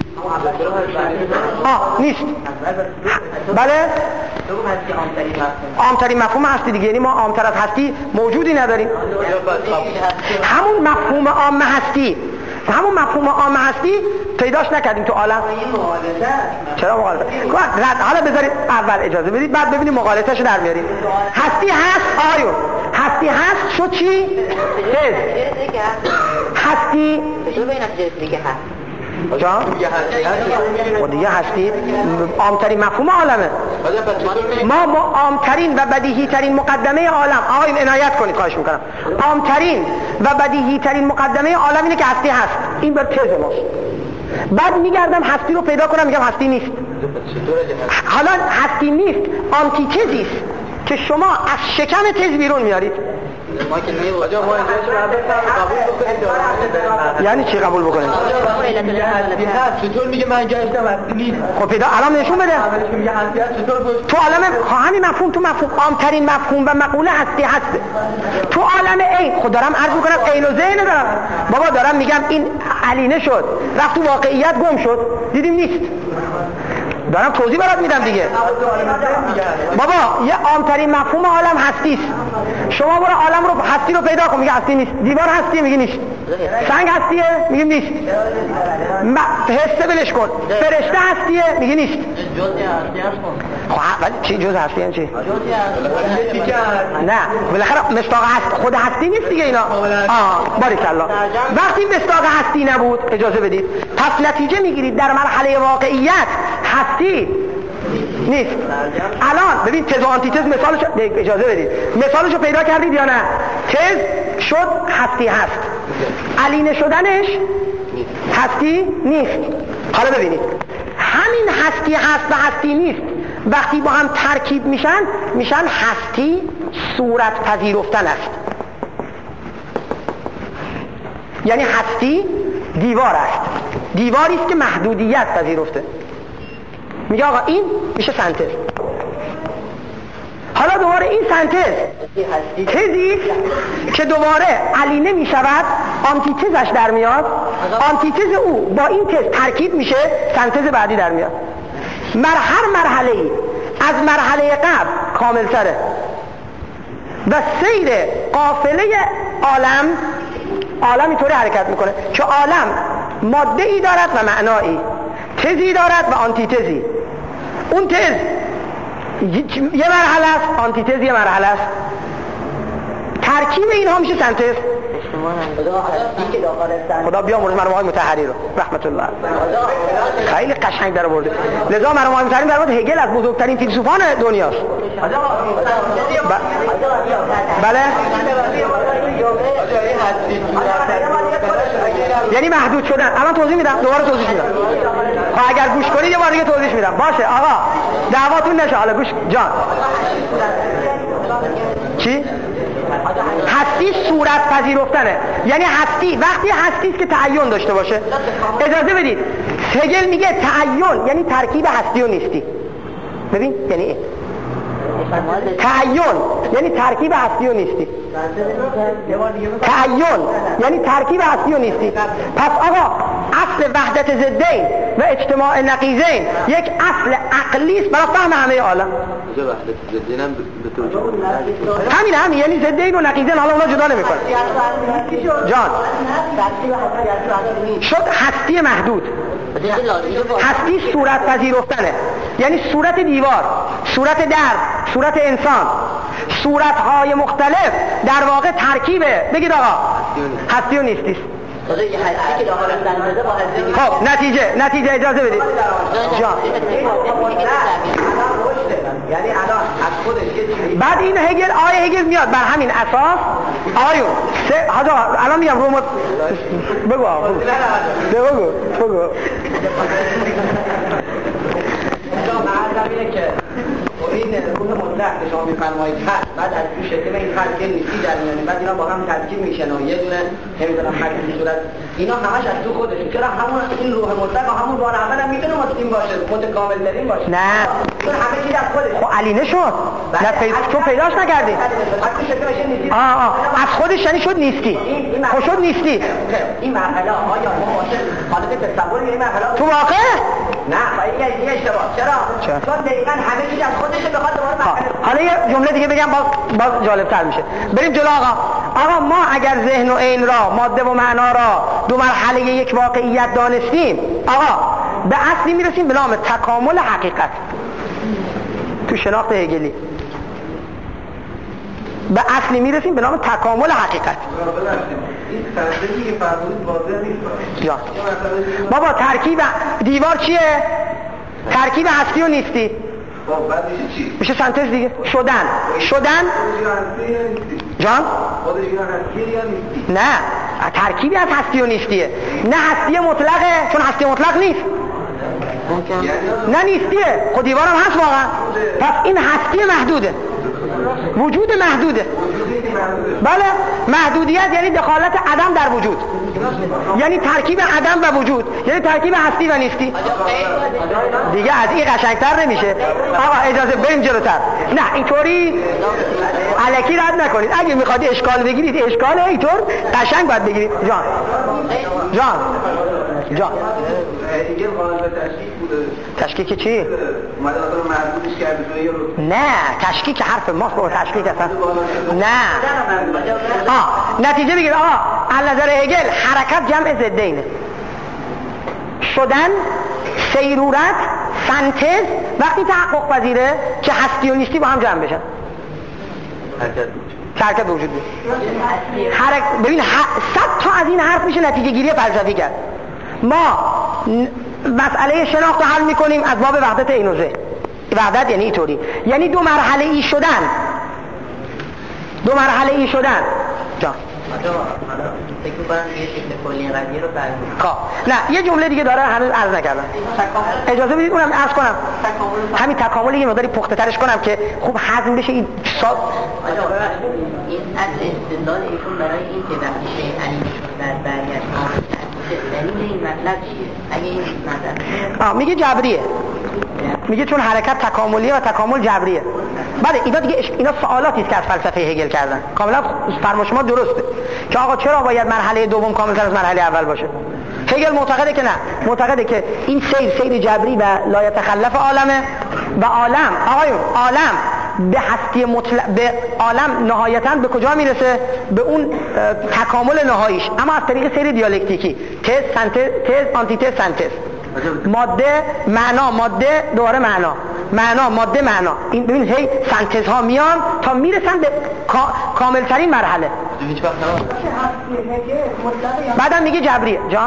آه نیست. بله عامترین مفهوم هستی دیگه، یعنی ما عامتر از هستی موجودی نداریم. همون مفهوم عام هستی، همون مفهوم عام هستی پیداش نکردیم تو عالم. چرا مغالطه؟ حالا بذارید اول اجازه بدید بعد ببینیم مغالطه‌شو در میاریم. هستی هست آیون، هستی هست شد چی؟ تز. هستی جان؟ و دیگه هستی عامترین مفهوم عالمه. ما با عامترین و بدیهی ترین مقدمه عالم، آقای عنایت کنید خواهش میکنم، عامترین و بدیهی ترین مقدمه عالم اینه که هستی هست. این بر تز ماست. بعد میگردم هستی رو پیدا کنم میگم هستی نیست. حالا هستی نیست آنتی تزیست که شما از شکم تز بیرون میارید. ما که نمی‌بود آجا ما اینجا قبول بکنید. یعنی چی قبول بکنید؟ چطور میگه من اینجا هستم اصلی؟ خب پیدا الان نشون بده. میگه هستی چطور بود؟ تو عالم همین مفهوم، تو مفهوم عامترین مفهوم و مقوله هستی هست. تو عالم عین خود دارم عرض می‌کنم عین و ذهن دارم. بابا دارم میگم این علینه شد، رفت تو واقعیت گم شد، دیدیم نیست. دارم توضیح برات میدم دیگه. بابا یه عامترین مفهوم عالم هستی است. شما برو عالم رو هستی رو پیدا کن، میگه هستی نیست. دیوار هستی میگه نیست. سنگ هستیه میگه نیست. حس بلش کن. فرشته هستیه میگه نیست. جزئی هستی هست خب ولی چی جز هستی یعنی چی؟ جزئی هستی نه بالاخره مصداق هست خود هستی نیست دیگه اینا. آه باریکالله. وقتی مصداق هستی نبود اجازه بدید پس نتیجه میگیرید در مرحله واقعیت هستی نیست. الان ببین تز و آنتیتز مثالش اجازه بدید مثالشو پیدا کردید یا نه؟ تز شد هستی هست، علینه شدنش هستی نیست. حالا ببینید همین هستی هست و هستی نیست وقتی با هم ترکیب میشن میشن هستی صورت پذیرفتن است. یعنی هستی دیوار است، دیواری است که محدودیت پذیرفته. میگه آقا این میشه سنتز. حالا دوباره این سنتز تزی که دوباره علینه میشود، آنتیتزش در میاد، آنتیتز او با این تز ترکیب میشه، سنتز بعدی در میاد. مر هر مرحله ای از مرحله قبل کامل تره و سیر قافله عالم عالم اینطوری حرکت میکنه که عالم ماده ای دارد و معنایی، تزی دارد و آنتیتزی. اون تز یه مرحله است، آنتیتز یه مرحله است، ترکیب اینها میشه سنتز. خدا بیامرز مرحوم آقای مطهری رو رحمت الله خیلی قشنگ در آورده. لذا مرحوم آقای مطهری در مورد هگل از بزرگترین فیلسوفان دنیاست. بله یعنی محدود شدن. الان توضیح میدم، دوباره توضیح میدم. خب اگر گوش کنید یه بار دیگه توضیح میدم. باشه آقا دعواتون نشه. حالا گوش جان چی؟ هستی صورت پذیرفتنه. یعنی هستی وقتی هستی است که تعین داشته باشه. اجازه بدید هگل میگه تعین یعنی ترکیب هستی و نیستی. ببین یعنی این تعین یعنی ترکیب هستی و نیستی. تعین یعنی ترکیب هستی و نیستی. پس آقا اصل وحدت ضدین و اجتماع نقیضین یک اصل عقلی است برای فهم همه عالم. همین همین یعنی ضدین و نقیضین، حالا اونا جدا نمیکنه. جان شد هستی محدود، هستی صورت پذیرفتنه. یعنی صورت دیوار، صورت در، صورت انسان، صورتهای مختلف در واقع ترکیبه. بگید آقا هستی و نیستی. خب نتیجه نتیجه اجازه بدید جان. یعنی الان از خودش بعد این هگل آیه هگل میاد بر همین اساس آیون سه حالا الان میگم روم بگو آقا بگو بگو که این روح مطلق که شما میفرمایید هست، بعد از تو شکل این خلق نیستی در میانه، بعد اینا با هم ترکیب میشن و یه دونه نمیدونم هر کی صورت اینا همش از تو خودش. چرا همون این روح مطلق و همون روح اول هم میتونه متین باشه، متکامل ترین باشه؟ نه چون همه چیز از خودش. خب علینه شد نه پی... تو پیداش نکردی. از تو شکلش نیستی. آه آه از خودش یعنی شد نیستی. خب شد نیستی. این مرحله آیا ما واسه حالت تصور این مرحله تو واقع نه خیلی دیگه اشتباه. چرا؟ چون دقیقاً همه چیز از خودشه بخواد دوباره مرحله. حالا یه جمله دیگه بگم باز باز جالب‌تر میشه. بریم جلو آقا. آقا ما اگر ذهن و عین را، ماده و معنا را دو مرحله یک واقعیت دانستیم، آقا به اصلی میرسیم به نام تکامل حقیقت. تو شناخت هگلی به اصلی میرسیم به نام تکامل حقیقت. این ترکیبی که فرمودید واضح نیست. جان بابا ترکیب دیوار چیه؟ ترکیب هستی و نیستی. خب بعد میشه چی؟ میشه سنتز دیگه. شدن شدن جان خودش اینا هستی یا نیستی؟ نه ترکیبی از هستی و نیستیه. نه هستی مطلقه چون هستی مطلق نیست. نه نیستیه. خود دیوارم هست واقعا. پس این هستی محدوده، وجود محدوده. بله محدودیت یعنی دخالت عدم در وجود، یعنی ترکیب عدم و وجود، یعنی ترکیب هستی و نیستی. دیگه از این قشنگتر نمیشه. آقا اجازه بریم جلوتر. نه اینطوری الکی رد نکنید. اگه میخواد اشکال بگیرید اشکال اینطور قشنگ باید بگیرید. جان جان جان دیگه قابل تشکیک بوده. تشکیک چی؟ اومده آدم مربوطش کرده توی یه رو. نه تشکیک حرف ماست با تشکیک اصلا. نه آه نتیجه بگیر. آقا از نظر هگل حرکت جمع ضدینه. شدن، سیرورت، سنتز وقتی تحقق پذیره که هستی و نیستی با هم جمع بشن. حرکت وجود بود. حرکت ببین صد تا از این حرف میشه نتیجه گیری فلسفی کرد. ما مسئله شناخت رو حل میکنیم از باب وحدت عین و ذهن. وحدت یعنی اینطوری، یعنی دو مرحله ای شدن، دو مرحله ای شدن. جان فکر می‌کنم یه شکل کلی قضیه رو تعریف خب نه یه جمله دیگه داره هنوز عرض نکردم. اجازه بدید اونم عرض کنم. همین تکامل یه مقداری پخته ترش کنم که خوب هضم بشه. این سال این اصل استدلال ایشون برای این که وقتی شیء علیم شد در برگشت دلیل این مطلب چیه؟ اگه این مطلب آه میگه جبریه، میگه چون حرکت تکاملیه و تکامل جبریه. بله اینا دیگه اینا سوالاتی است که از فلسفه هگل کردن. کاملا فرما شما درسته که آقا چرا باید مرحله دوم کاملتر از مرحله اول باشه. هگل معتقده که نه، معتقده که این سیر سیر جبری و لا یتخلف عالمه و عالم آقایون عالم به هستی مطلق به عالم نهایتاً به کجا میرسه؟ به اون تکامل نهاییش، اما از طریق سیر دیالکتیکی. تز سنتز تز آنتیتز سنتز، ماده معنا ماده دوباره معنا معنا ماده معنا. این ببین هی سنتز ها میان تا میرسن به کامل ترین مرحله. بعدم میگه جبریه. جان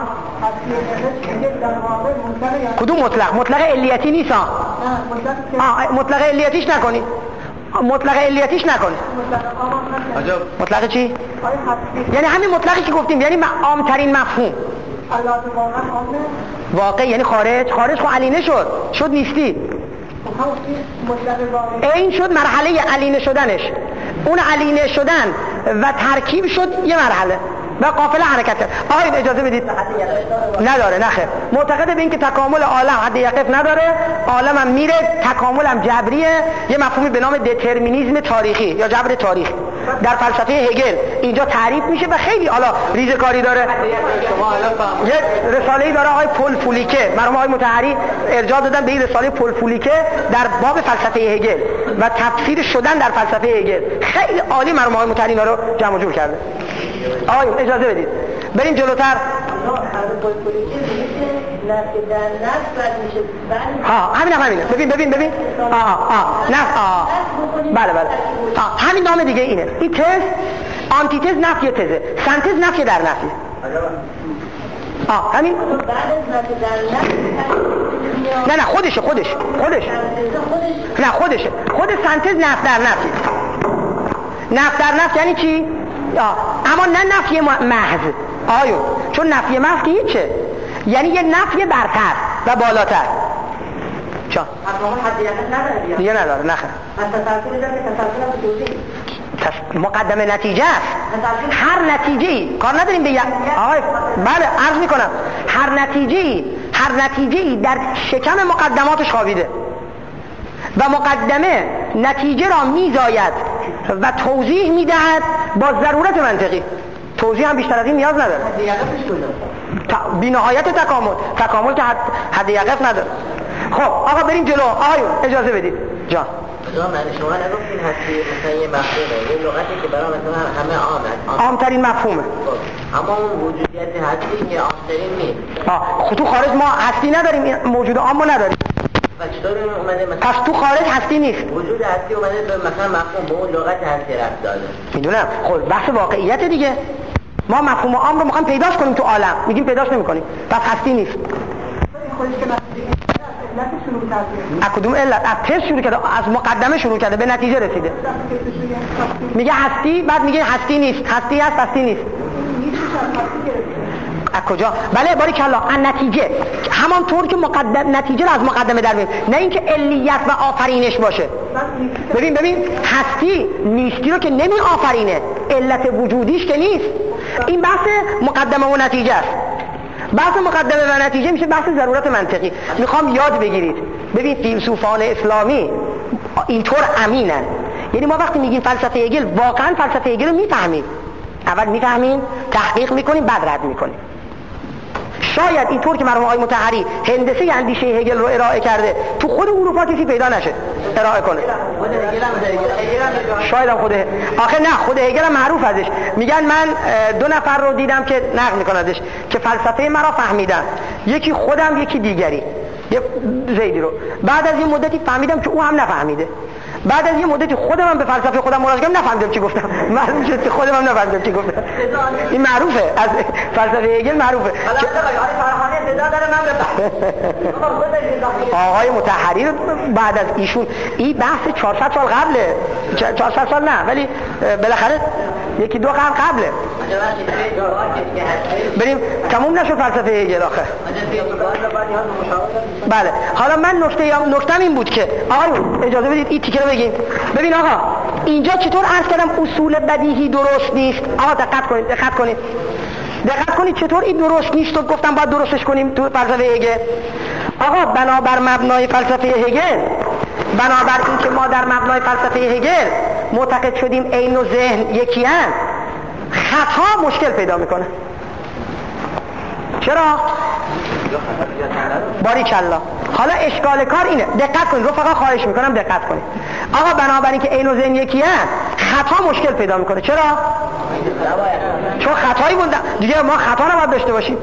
کدوم مطلق؟ مطلق علیتی نیست ها. مطلق علیتیش نکنید، مطلق علیتیش نکنید. مطلق چی؟ یعنی همین مطلقی که گفتیم، یعنی عامترین مفهوم. واقع یعنی خارج، خارج خب علینه شد، شد نیستی. این شد مرحله علینه شدنش. اون علینه شدن و ترکیب شد یه مرحله و قافله حرکت کرد. آقایون اجازه بدید. نداره نخیر. معتقد به این که تکامل عالم حد یقف نداره، عالم هم میره، تکامل هم جبریه. یه مفهومی به نام دترمینیسم تاریخی یا جبر تاریخ در فلسفه هگل اینجا تعریف میشه و خیلی حالا ریزکاری داره. یه رساله‌ای داره آقای پل فولیکه، مرحوم آقای مطهری ارجاع دادن به این رساله پل فولیکه در باب فلسفه هگل و تفسیر شدن در فلسفه هگل. خیلی عالی مرحوم آقای مطهری اینا رو جمع جور کرده. آقایون اجازه بدید بریم جلوتر. ها همین همینه. ببین ببین ببین آه آه نه آه بله بله آه همین نام دیگه اینه. این تز آنتیتز نفی تزه، سنتز نفی در نفی. آه همین نه نه خودشه خودش خودش نه خودشه خود سنتز نفی در نفی. نفی در نفی یعنی چی؟ آه. اما نه نفی محض آیو، چون نفی محض که هیچه، یعنی یه نفی برتر و بالاتر. چون دیگه نداره نخیر مقدمه نتیجه است. هر نتیجه‌ای کار نداریم به آقای بله عرض میکنم هر نتیجه‌ای هر نتیجه‌ای در شکم مقدماتش خوابیده و مقدمه نتیجه را میزاید و توضیح میدهد با ضرورت منطقی. توضیح هم بیشتر از این نیاز نداره. بی نهایت تکامل تکامل که حد, حد یقف نداره. خب آقا بریم جلو. آقایون اجازه بدید. جان شما نگفتین هستی مثلا یه مفهومه، یه لغتی که برای مثلا همه عامه، عامترین مفهومه، اما اون وجودیت هستی که عامترین نیست. آه خب تو خارج ما هستی نداریم، موجود عام ما نداریم. و چطور اومده مثلا پس تو خارج هستی نیست. وجود هستی اومده به مثلا مفهوم به اون لغت هستی رفت داده. میدونم خب بحث واقعیت دیگه. ما مفهوم عام رو میخوایم پیداش کنیم تو عالم، میگیم پیداش نمی‌کنیم، پس هستی نیست. از کدوم علت؟ از تست شروع کرده، از مقدمه شروع کرده، به نتیجه رسیده. میگه هستی، بعد میگه هستی نیست. هستی هست، هستی نیست. از کجا؟ بله باریکلا، از نتیجه، همانطور که مقدم نتیجه رو از مقدمه در بیم، نه اینکه علیت و آفرینش باشه. ببین ببین هستی نیستی رو که نمی آفرینه، علت وجودیش که نیست. این بحث مقدمه و نتیجه است. بحث مقدمه و نتیجه میشه بحث ضرورت منطقی. میخوام یاد بگیرید. ببین فیلسوفان اسلامی اینطور امینن. یعنی ما وقتی میگیم فلسفه هگل، واقعا فلسفه هگل رو میفهمیم. اول میفهمیم، تحقیق میکنیم، بعد رد میکنیم. شاید اینطور که مرحوم آقای مطهری هندسه اندیشه هگل رو ارائه کرده تو خود اروپا کسی پیدا نشه ارائه کنه. شاید هم خود آخه نه خود هگل هم معروف ازش. میگن من دو نفر رو دیدم که نقل میکنه ازش که فلسفه مرا فهمیدن، یکی خودم یکی دیگری، یه زیدی رو. بعد از یه مدتی فهمیدم که او هم نفهمیده. بعد از یه مدتی خودم هم به فلسفه خودم مراجعه کردم، نفهمیدم چی گفتم. معلوم شد که خودم هم نفهمیدم چی گفتم. این معروفه از فلسفه هگل معروفه. آقای مطهری بعد از ایشون این بحث چهارصد سال قبله، چهارصد سال نه ولی بالاخره یکی دو قرن قبله. بریم تموم نشد فلسفه هگل آخه. بله حالا من نکته یا نکتم این بود که آقا اجازه بدید این تیکه رو بگیم. ببین آقا اینجا چطور عرض کردم اصول بدیهی درست نیست. آقا دقت کنید دقت کنید دقت کنید چطور این درست نیست و گفتم باید درستش کنیم تو فلسفه هگل. آقا بنابر مبنای فلسفه هگل، بنابر این که ما در مبنای فلسفه هگل معتقد شدیم عین و ذهن یکی هستند، خطا مشکل پیدا میکنه. چرا؟ باریکلا. حالا اشکال کار اینه، دقت کنید رفقا، خواهش میکنم دقت کنید. آقا بنابراین که عین و ذهن یکی هست، خطا مشکل پیدا میکنه. چرا؟ چون خطایی بوده دیگه، ما خطا نباید داشته باشیم.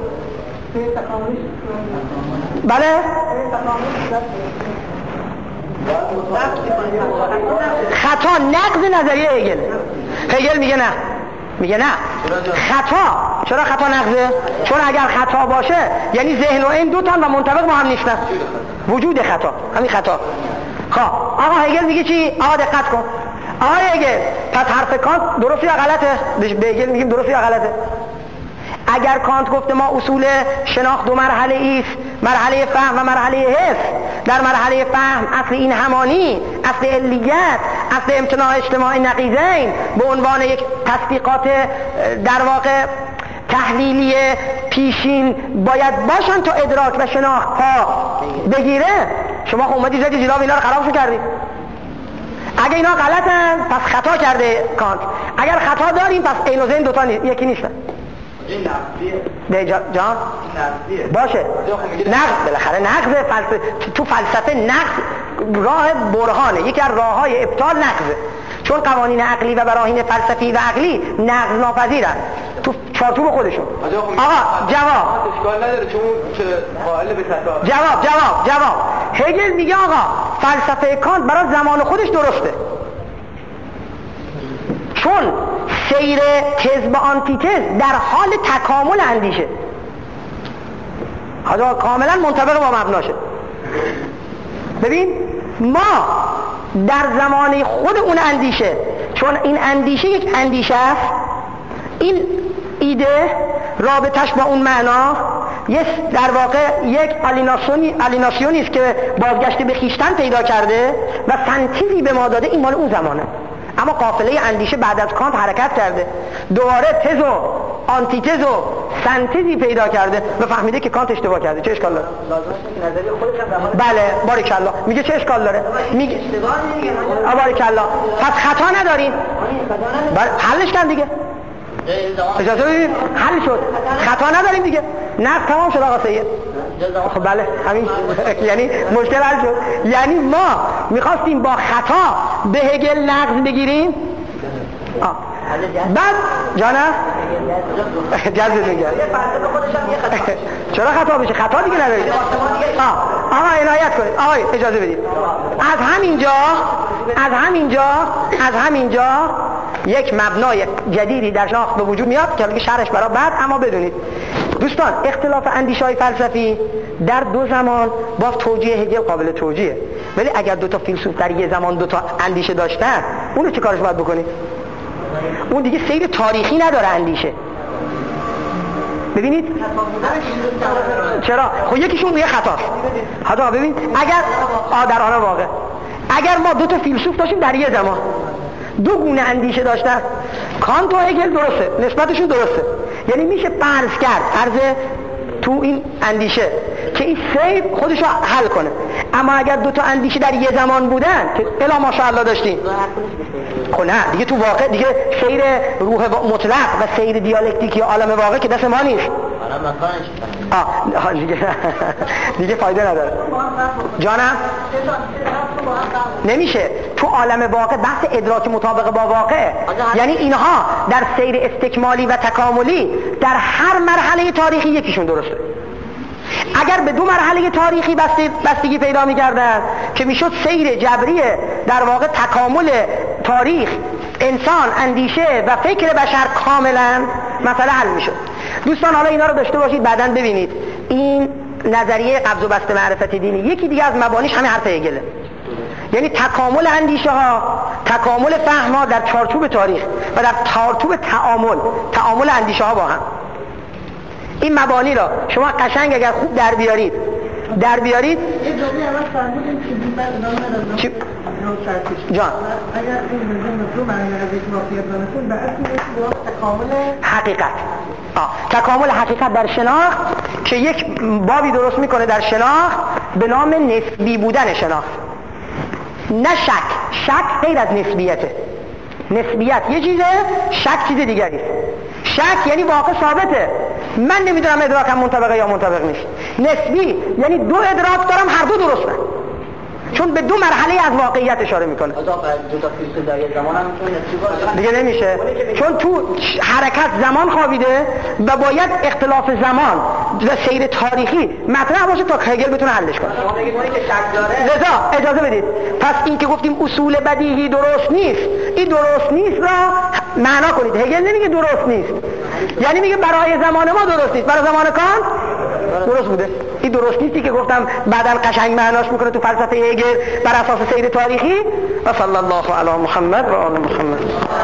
بله؟ خطا نقض نظریه هگل. هگل میگه نه، میگه نه خطا. چرا خطا نقضه؟ چون اگر خطا باشه یعنی ذهن و این دو تا و منطبق با هم نیستن. وجود خطا، همین خطا. خب آقا هگل میگه چی؟ آقا دقت کن. آقا هگل پس حرف کانت درست یا غلطه؟ به هگل میگیم درست یا غلطه؟ اگر کانت گفته ما اصول شناخت دو مرحله ایست، مرحله فهم و مرحله حس، در مرحله فهم اصل این همانی، اصل علیت، اصل امتناع اجتماع نقیضین به عنوان یک تصدیقات در واقع تحلیلی پیشین باید باشن تا ادراک و شناخت ها بگیره. شما خب اومدی زدی جلاب اینا رو خرابشو کردی. اگه اینا غلطن پس خطا کرده کانت. اگر خطا داریم پس عین و ذهن دوتا نی... یکی نیستن. این نقضیه. ده جا... جان؟ نقضیه. باشه. نقض بالاخره نقض فلسفه. تو فلسفه نقض راه برهانه. یکی از راههای ابطال نقضه. چون قوانین عقلی و براهین فلسفی و عقلی نقض ناپذیرن تو چارچوب خودشون. آقا جواب. اشکال نداره چون که قائل به خطا. جواب جواب جواب. هگل میگه آقا فلسفه کانت برای زمان خودش درسته. چون سیر تز به آنتیتز در حال تکامل اندیشه. حالا کاملا منطبق با مبناشه. ببین ما در زمان خود اون اندیشه، چون این اندیشه یک اندیشه است، این ایده رابطش با اون معنا یک در واقع یک آلیناسیونی آلیناسیونی است که بازگشت به خویشتن پیدا کرده و سنتزی به ما داده. این مال اون زمانه. اما قافله اندیشه بعد از کانت حرکت کرده، دوباره تز و آنتیتز و سنتزی پیدا کرده و فهمیده که کانت اشتباه کرده. چه اشکال داره؟ نظریه خودش هم زمان. بله باریکالله. میگه چه اشکال داره؟ میگه اشتباه دیگه. باریکالله. پس خطا نداریم. حلش کن دیگه. اجازه بدید حل شد. خطا نداریم دیگه. نقد تمام شد آقا سید. خب بله همین یعنی مشکل حل شد. یعنی ما میخواستیم با خطا به هگل نقد بگیریم. آه. بعد جانا جذب میگه چرا خطا بشه؟ خطا دیگه ندارید. آه آقا عنایت کنید. آقای اجازه بدید. از همینجا از همینجا از همینجا یک مبنای جدیدی در شناخت به وجود میاد که شرحش برای بعد. اما بدونید دوستان اختلاف اندیشه‌های فلسفی در دو زمان با توجیه هگل قابل توجیه، ولی اگر دو تا فیلسوف در یک زمان دو تا اندیشه داشتن اونو چه کارش باید بکنید؟ اون دیگه سیر تاریخی نداره اندیشه. ببینید چرا؟ خب یکیشون میگه خطاست. حالا ببین اگر آ در آن واقع اگر ما دو تا فیلسوف داشتیم در یه زمان دو گونه اندیشه داشتن، کانت و هگل درسته، نسبتشون درسته، یعنی میشه فرض کرد فرض تو این اندیشه که این سیر خودشو حل کنه. اما اگر دو تا اندیشه در یه زمان بودن که الا ماشاءالله داشتیم، خب نه دیگه تو واقع دیگه سیر روح مطلق و سیر دیالکتیکی عالم واقع که دست ما نیست. آه دیگه دیگه فایده نداره. جانم نمیشه تو عالم واقع بحث ادراک مطابق با واقع، یعنی اینها در سیر استکمالی و تکاملی در هر مرحله تاریخی یکیشون درسته. اگر به دو مرحله تاریخی بستگی پیدا می‌کردن که میشد سیر جبری در واقع تکامل تاریخ، انسان، اندیشه و فکر بشر کاملا مسئله حل میشد. دوستان حالا اینا رو داشته باشید بعداً ببینید این نظریه قبض و بسط معرفت دینی یکی دیگه از مبانیش همین حرف هگله، یعنی تکامل اندیشه ها، تکامل فهم ها در چارچوب تاریخ و در چارچوب تعامل تعامل اندیشه ها با هم. این مبانی را شما قشنگ اگر خوب در بیارید در بیارید چی؟ جان اگر این دو معنی از یک واقعیت دانستون به اصل تکامل حقیقت آه. تکامل حقیقت در شناخت که یک بابی درست میکنه در شناخت به نام نسبی بودن شناخت. نه شک، شک غیر از نسبیته. نسبیت یه چیزه، شک چیز دیگری. شک یعنی واقع ثابته، من نمیدونم ادراکم منطبقه یا منطبق نیست. نسبی یعنی دو ادراک دارم هر دو درسته، چون به دو مرحله از واقعیت اشاره میکنه. دیگه نمیشه، چون تو حرکت زمان خوابیده و باید اختلاف زمان و سیر تاریخی مطرح باشه تا هگل بتونه حلش کنه. رضا اجازه بدید، پس این که گفتیم اصول بدیهی درست نیست، این درست نیست را معنا کنید. هگل نمیگه درست نیست، یعنی میگه برای زمان ما درست نیست، برای زمان کانت درست بوده. این درست نیستی که گفتم بعداً قشنگ معناش میکنه تو فلسفه هگل بر اساس سیر تاریخی. و صلی الله علی محمد و آل محمد.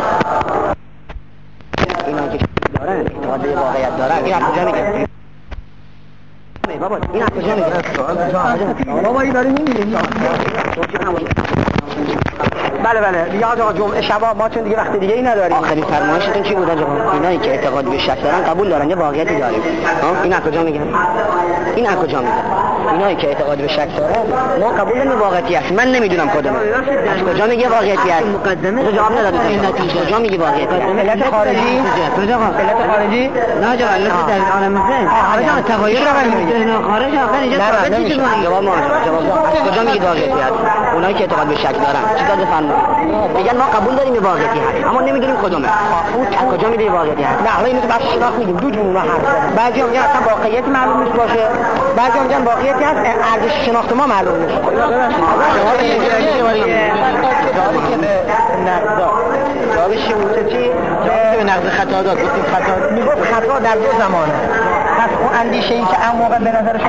اینا که دارن اعتقاد به واقعیت دارن این کجا میگه؟ بابا این کجا میگه؟ بابا این داره نمیگه. بله بله دیگه آقا جمعه شبا ما چون دیگه وقت دیگه ای نداریم. آخرین فرمایشتون چی بود آقا؟ اینایی که اعتقاد به شک دارن قبول دارن یه واقعیتی داریم. ها این از کجا میگن؟ این از کجا میگن؟ اینایی که اعتقاد به شک دارن ما قبول نمی واقعیتی است. من نمیدونم کدومه. از کجا میگه واقعیتی است؟ مقدمه جواب ندادید. کجا میگه واقعیتی؟ علت خارجی؟ علت خارجی؟ نه جواب علت در عالم ذهن. آره تغییر ذهن خارج آخر اینجا ثابت میشه. جواب ما جواب از کجا میگه واقعیتی است؟ اونایی که اعتقاد به شک دارن چیکار بفرمایید؟ میگن ما قبول داریم به واقعیتی هست اما نمیدونیم کدومه. اون از کجا میگه واقعیتی هست؟ نه حالا اینو تو بخش شناخت میگیم دو جور حرف زدن. بعضی میگن اصلا واقعیت معلوم نیست باشه، بعضی میگن واقعیتی هست ارزش شناخت ما معلوم نیست. جوابش چی بود؟ چی؟ به نقض خطا داد. گفتیم خطا میگفت خطا در دو زمانه. پس اون اندیشه ای که اون موقع به نظرش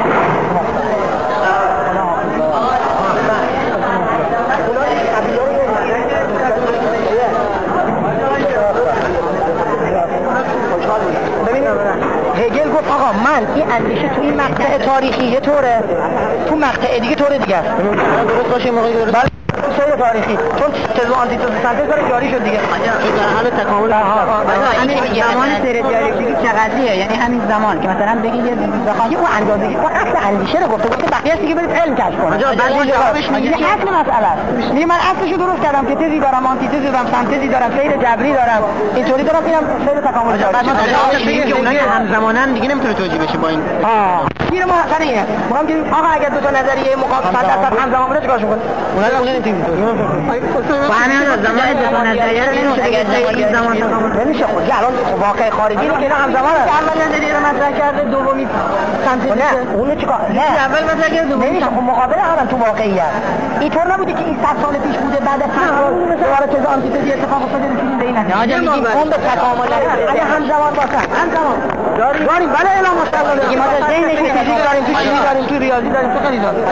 هگل گفت آقا من این اندیشه تو این مقطع تاریخی یه طوره، تو مقطع دیگه طور دیگه است. درست باشه موقعی درست بله سیر تاریخی چون تز و آنتیتز سنتز داره جاری شد دیگه. در حال تکامل همین زمان سیر دیالکتیکی چقدریه، یعنی همین زمان که مثلا بگید یه بخواد اون اندازه اون اصل اندیشه رو گفته گفته بقیه دیگه برید علم کشف کنید. بعد جوابش میگه اصل مسئله است. میگه من اصلشو درست کردم که تزی دارم، آنتیتزی دارم، سنتزی دارم، سیر جبری دارم، اینطوری دارم اینم سیر تکامل داره. بعد ما جوابش میگه که اونایی همزمانن دیگه نمیتونه توجیه بشه با این. ها گیر ما اصلا اینه. ما میگیم آقا اگر دو تا نظریه مخالف صد درصد همزمان بوده چیکارش کنیم؟ اونها رو نمیتونیم و همین زمان دو تا نظریه رو اینو اگر این زمان تکامل نمیشه. خود الان واقع خارجی رو که همزمان اول نظریه رو مطرح کرده دومی سنتز نه اون چیکار نه اول مطرح کرده دومی نمیشه. خب مقابله هم تو واقعیت اینطور نبوده که این صد سال پیش بوده بعد از صد سال دوباره تز آنتیتز اتفاق افتاده رسیدیم به این نتیجه. نه میگیم اون به تکامل اگه همزمان باشه همزمان داریم. بله الا ماشاءالله دیگه ما در ذهنش فیزیک داریم، تو شیمی داریم، تو ریاضی داریم، تو خیلی داریم.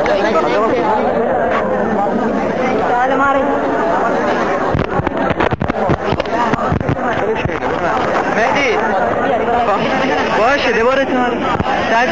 سوال ما مهدی باشه دوباره تو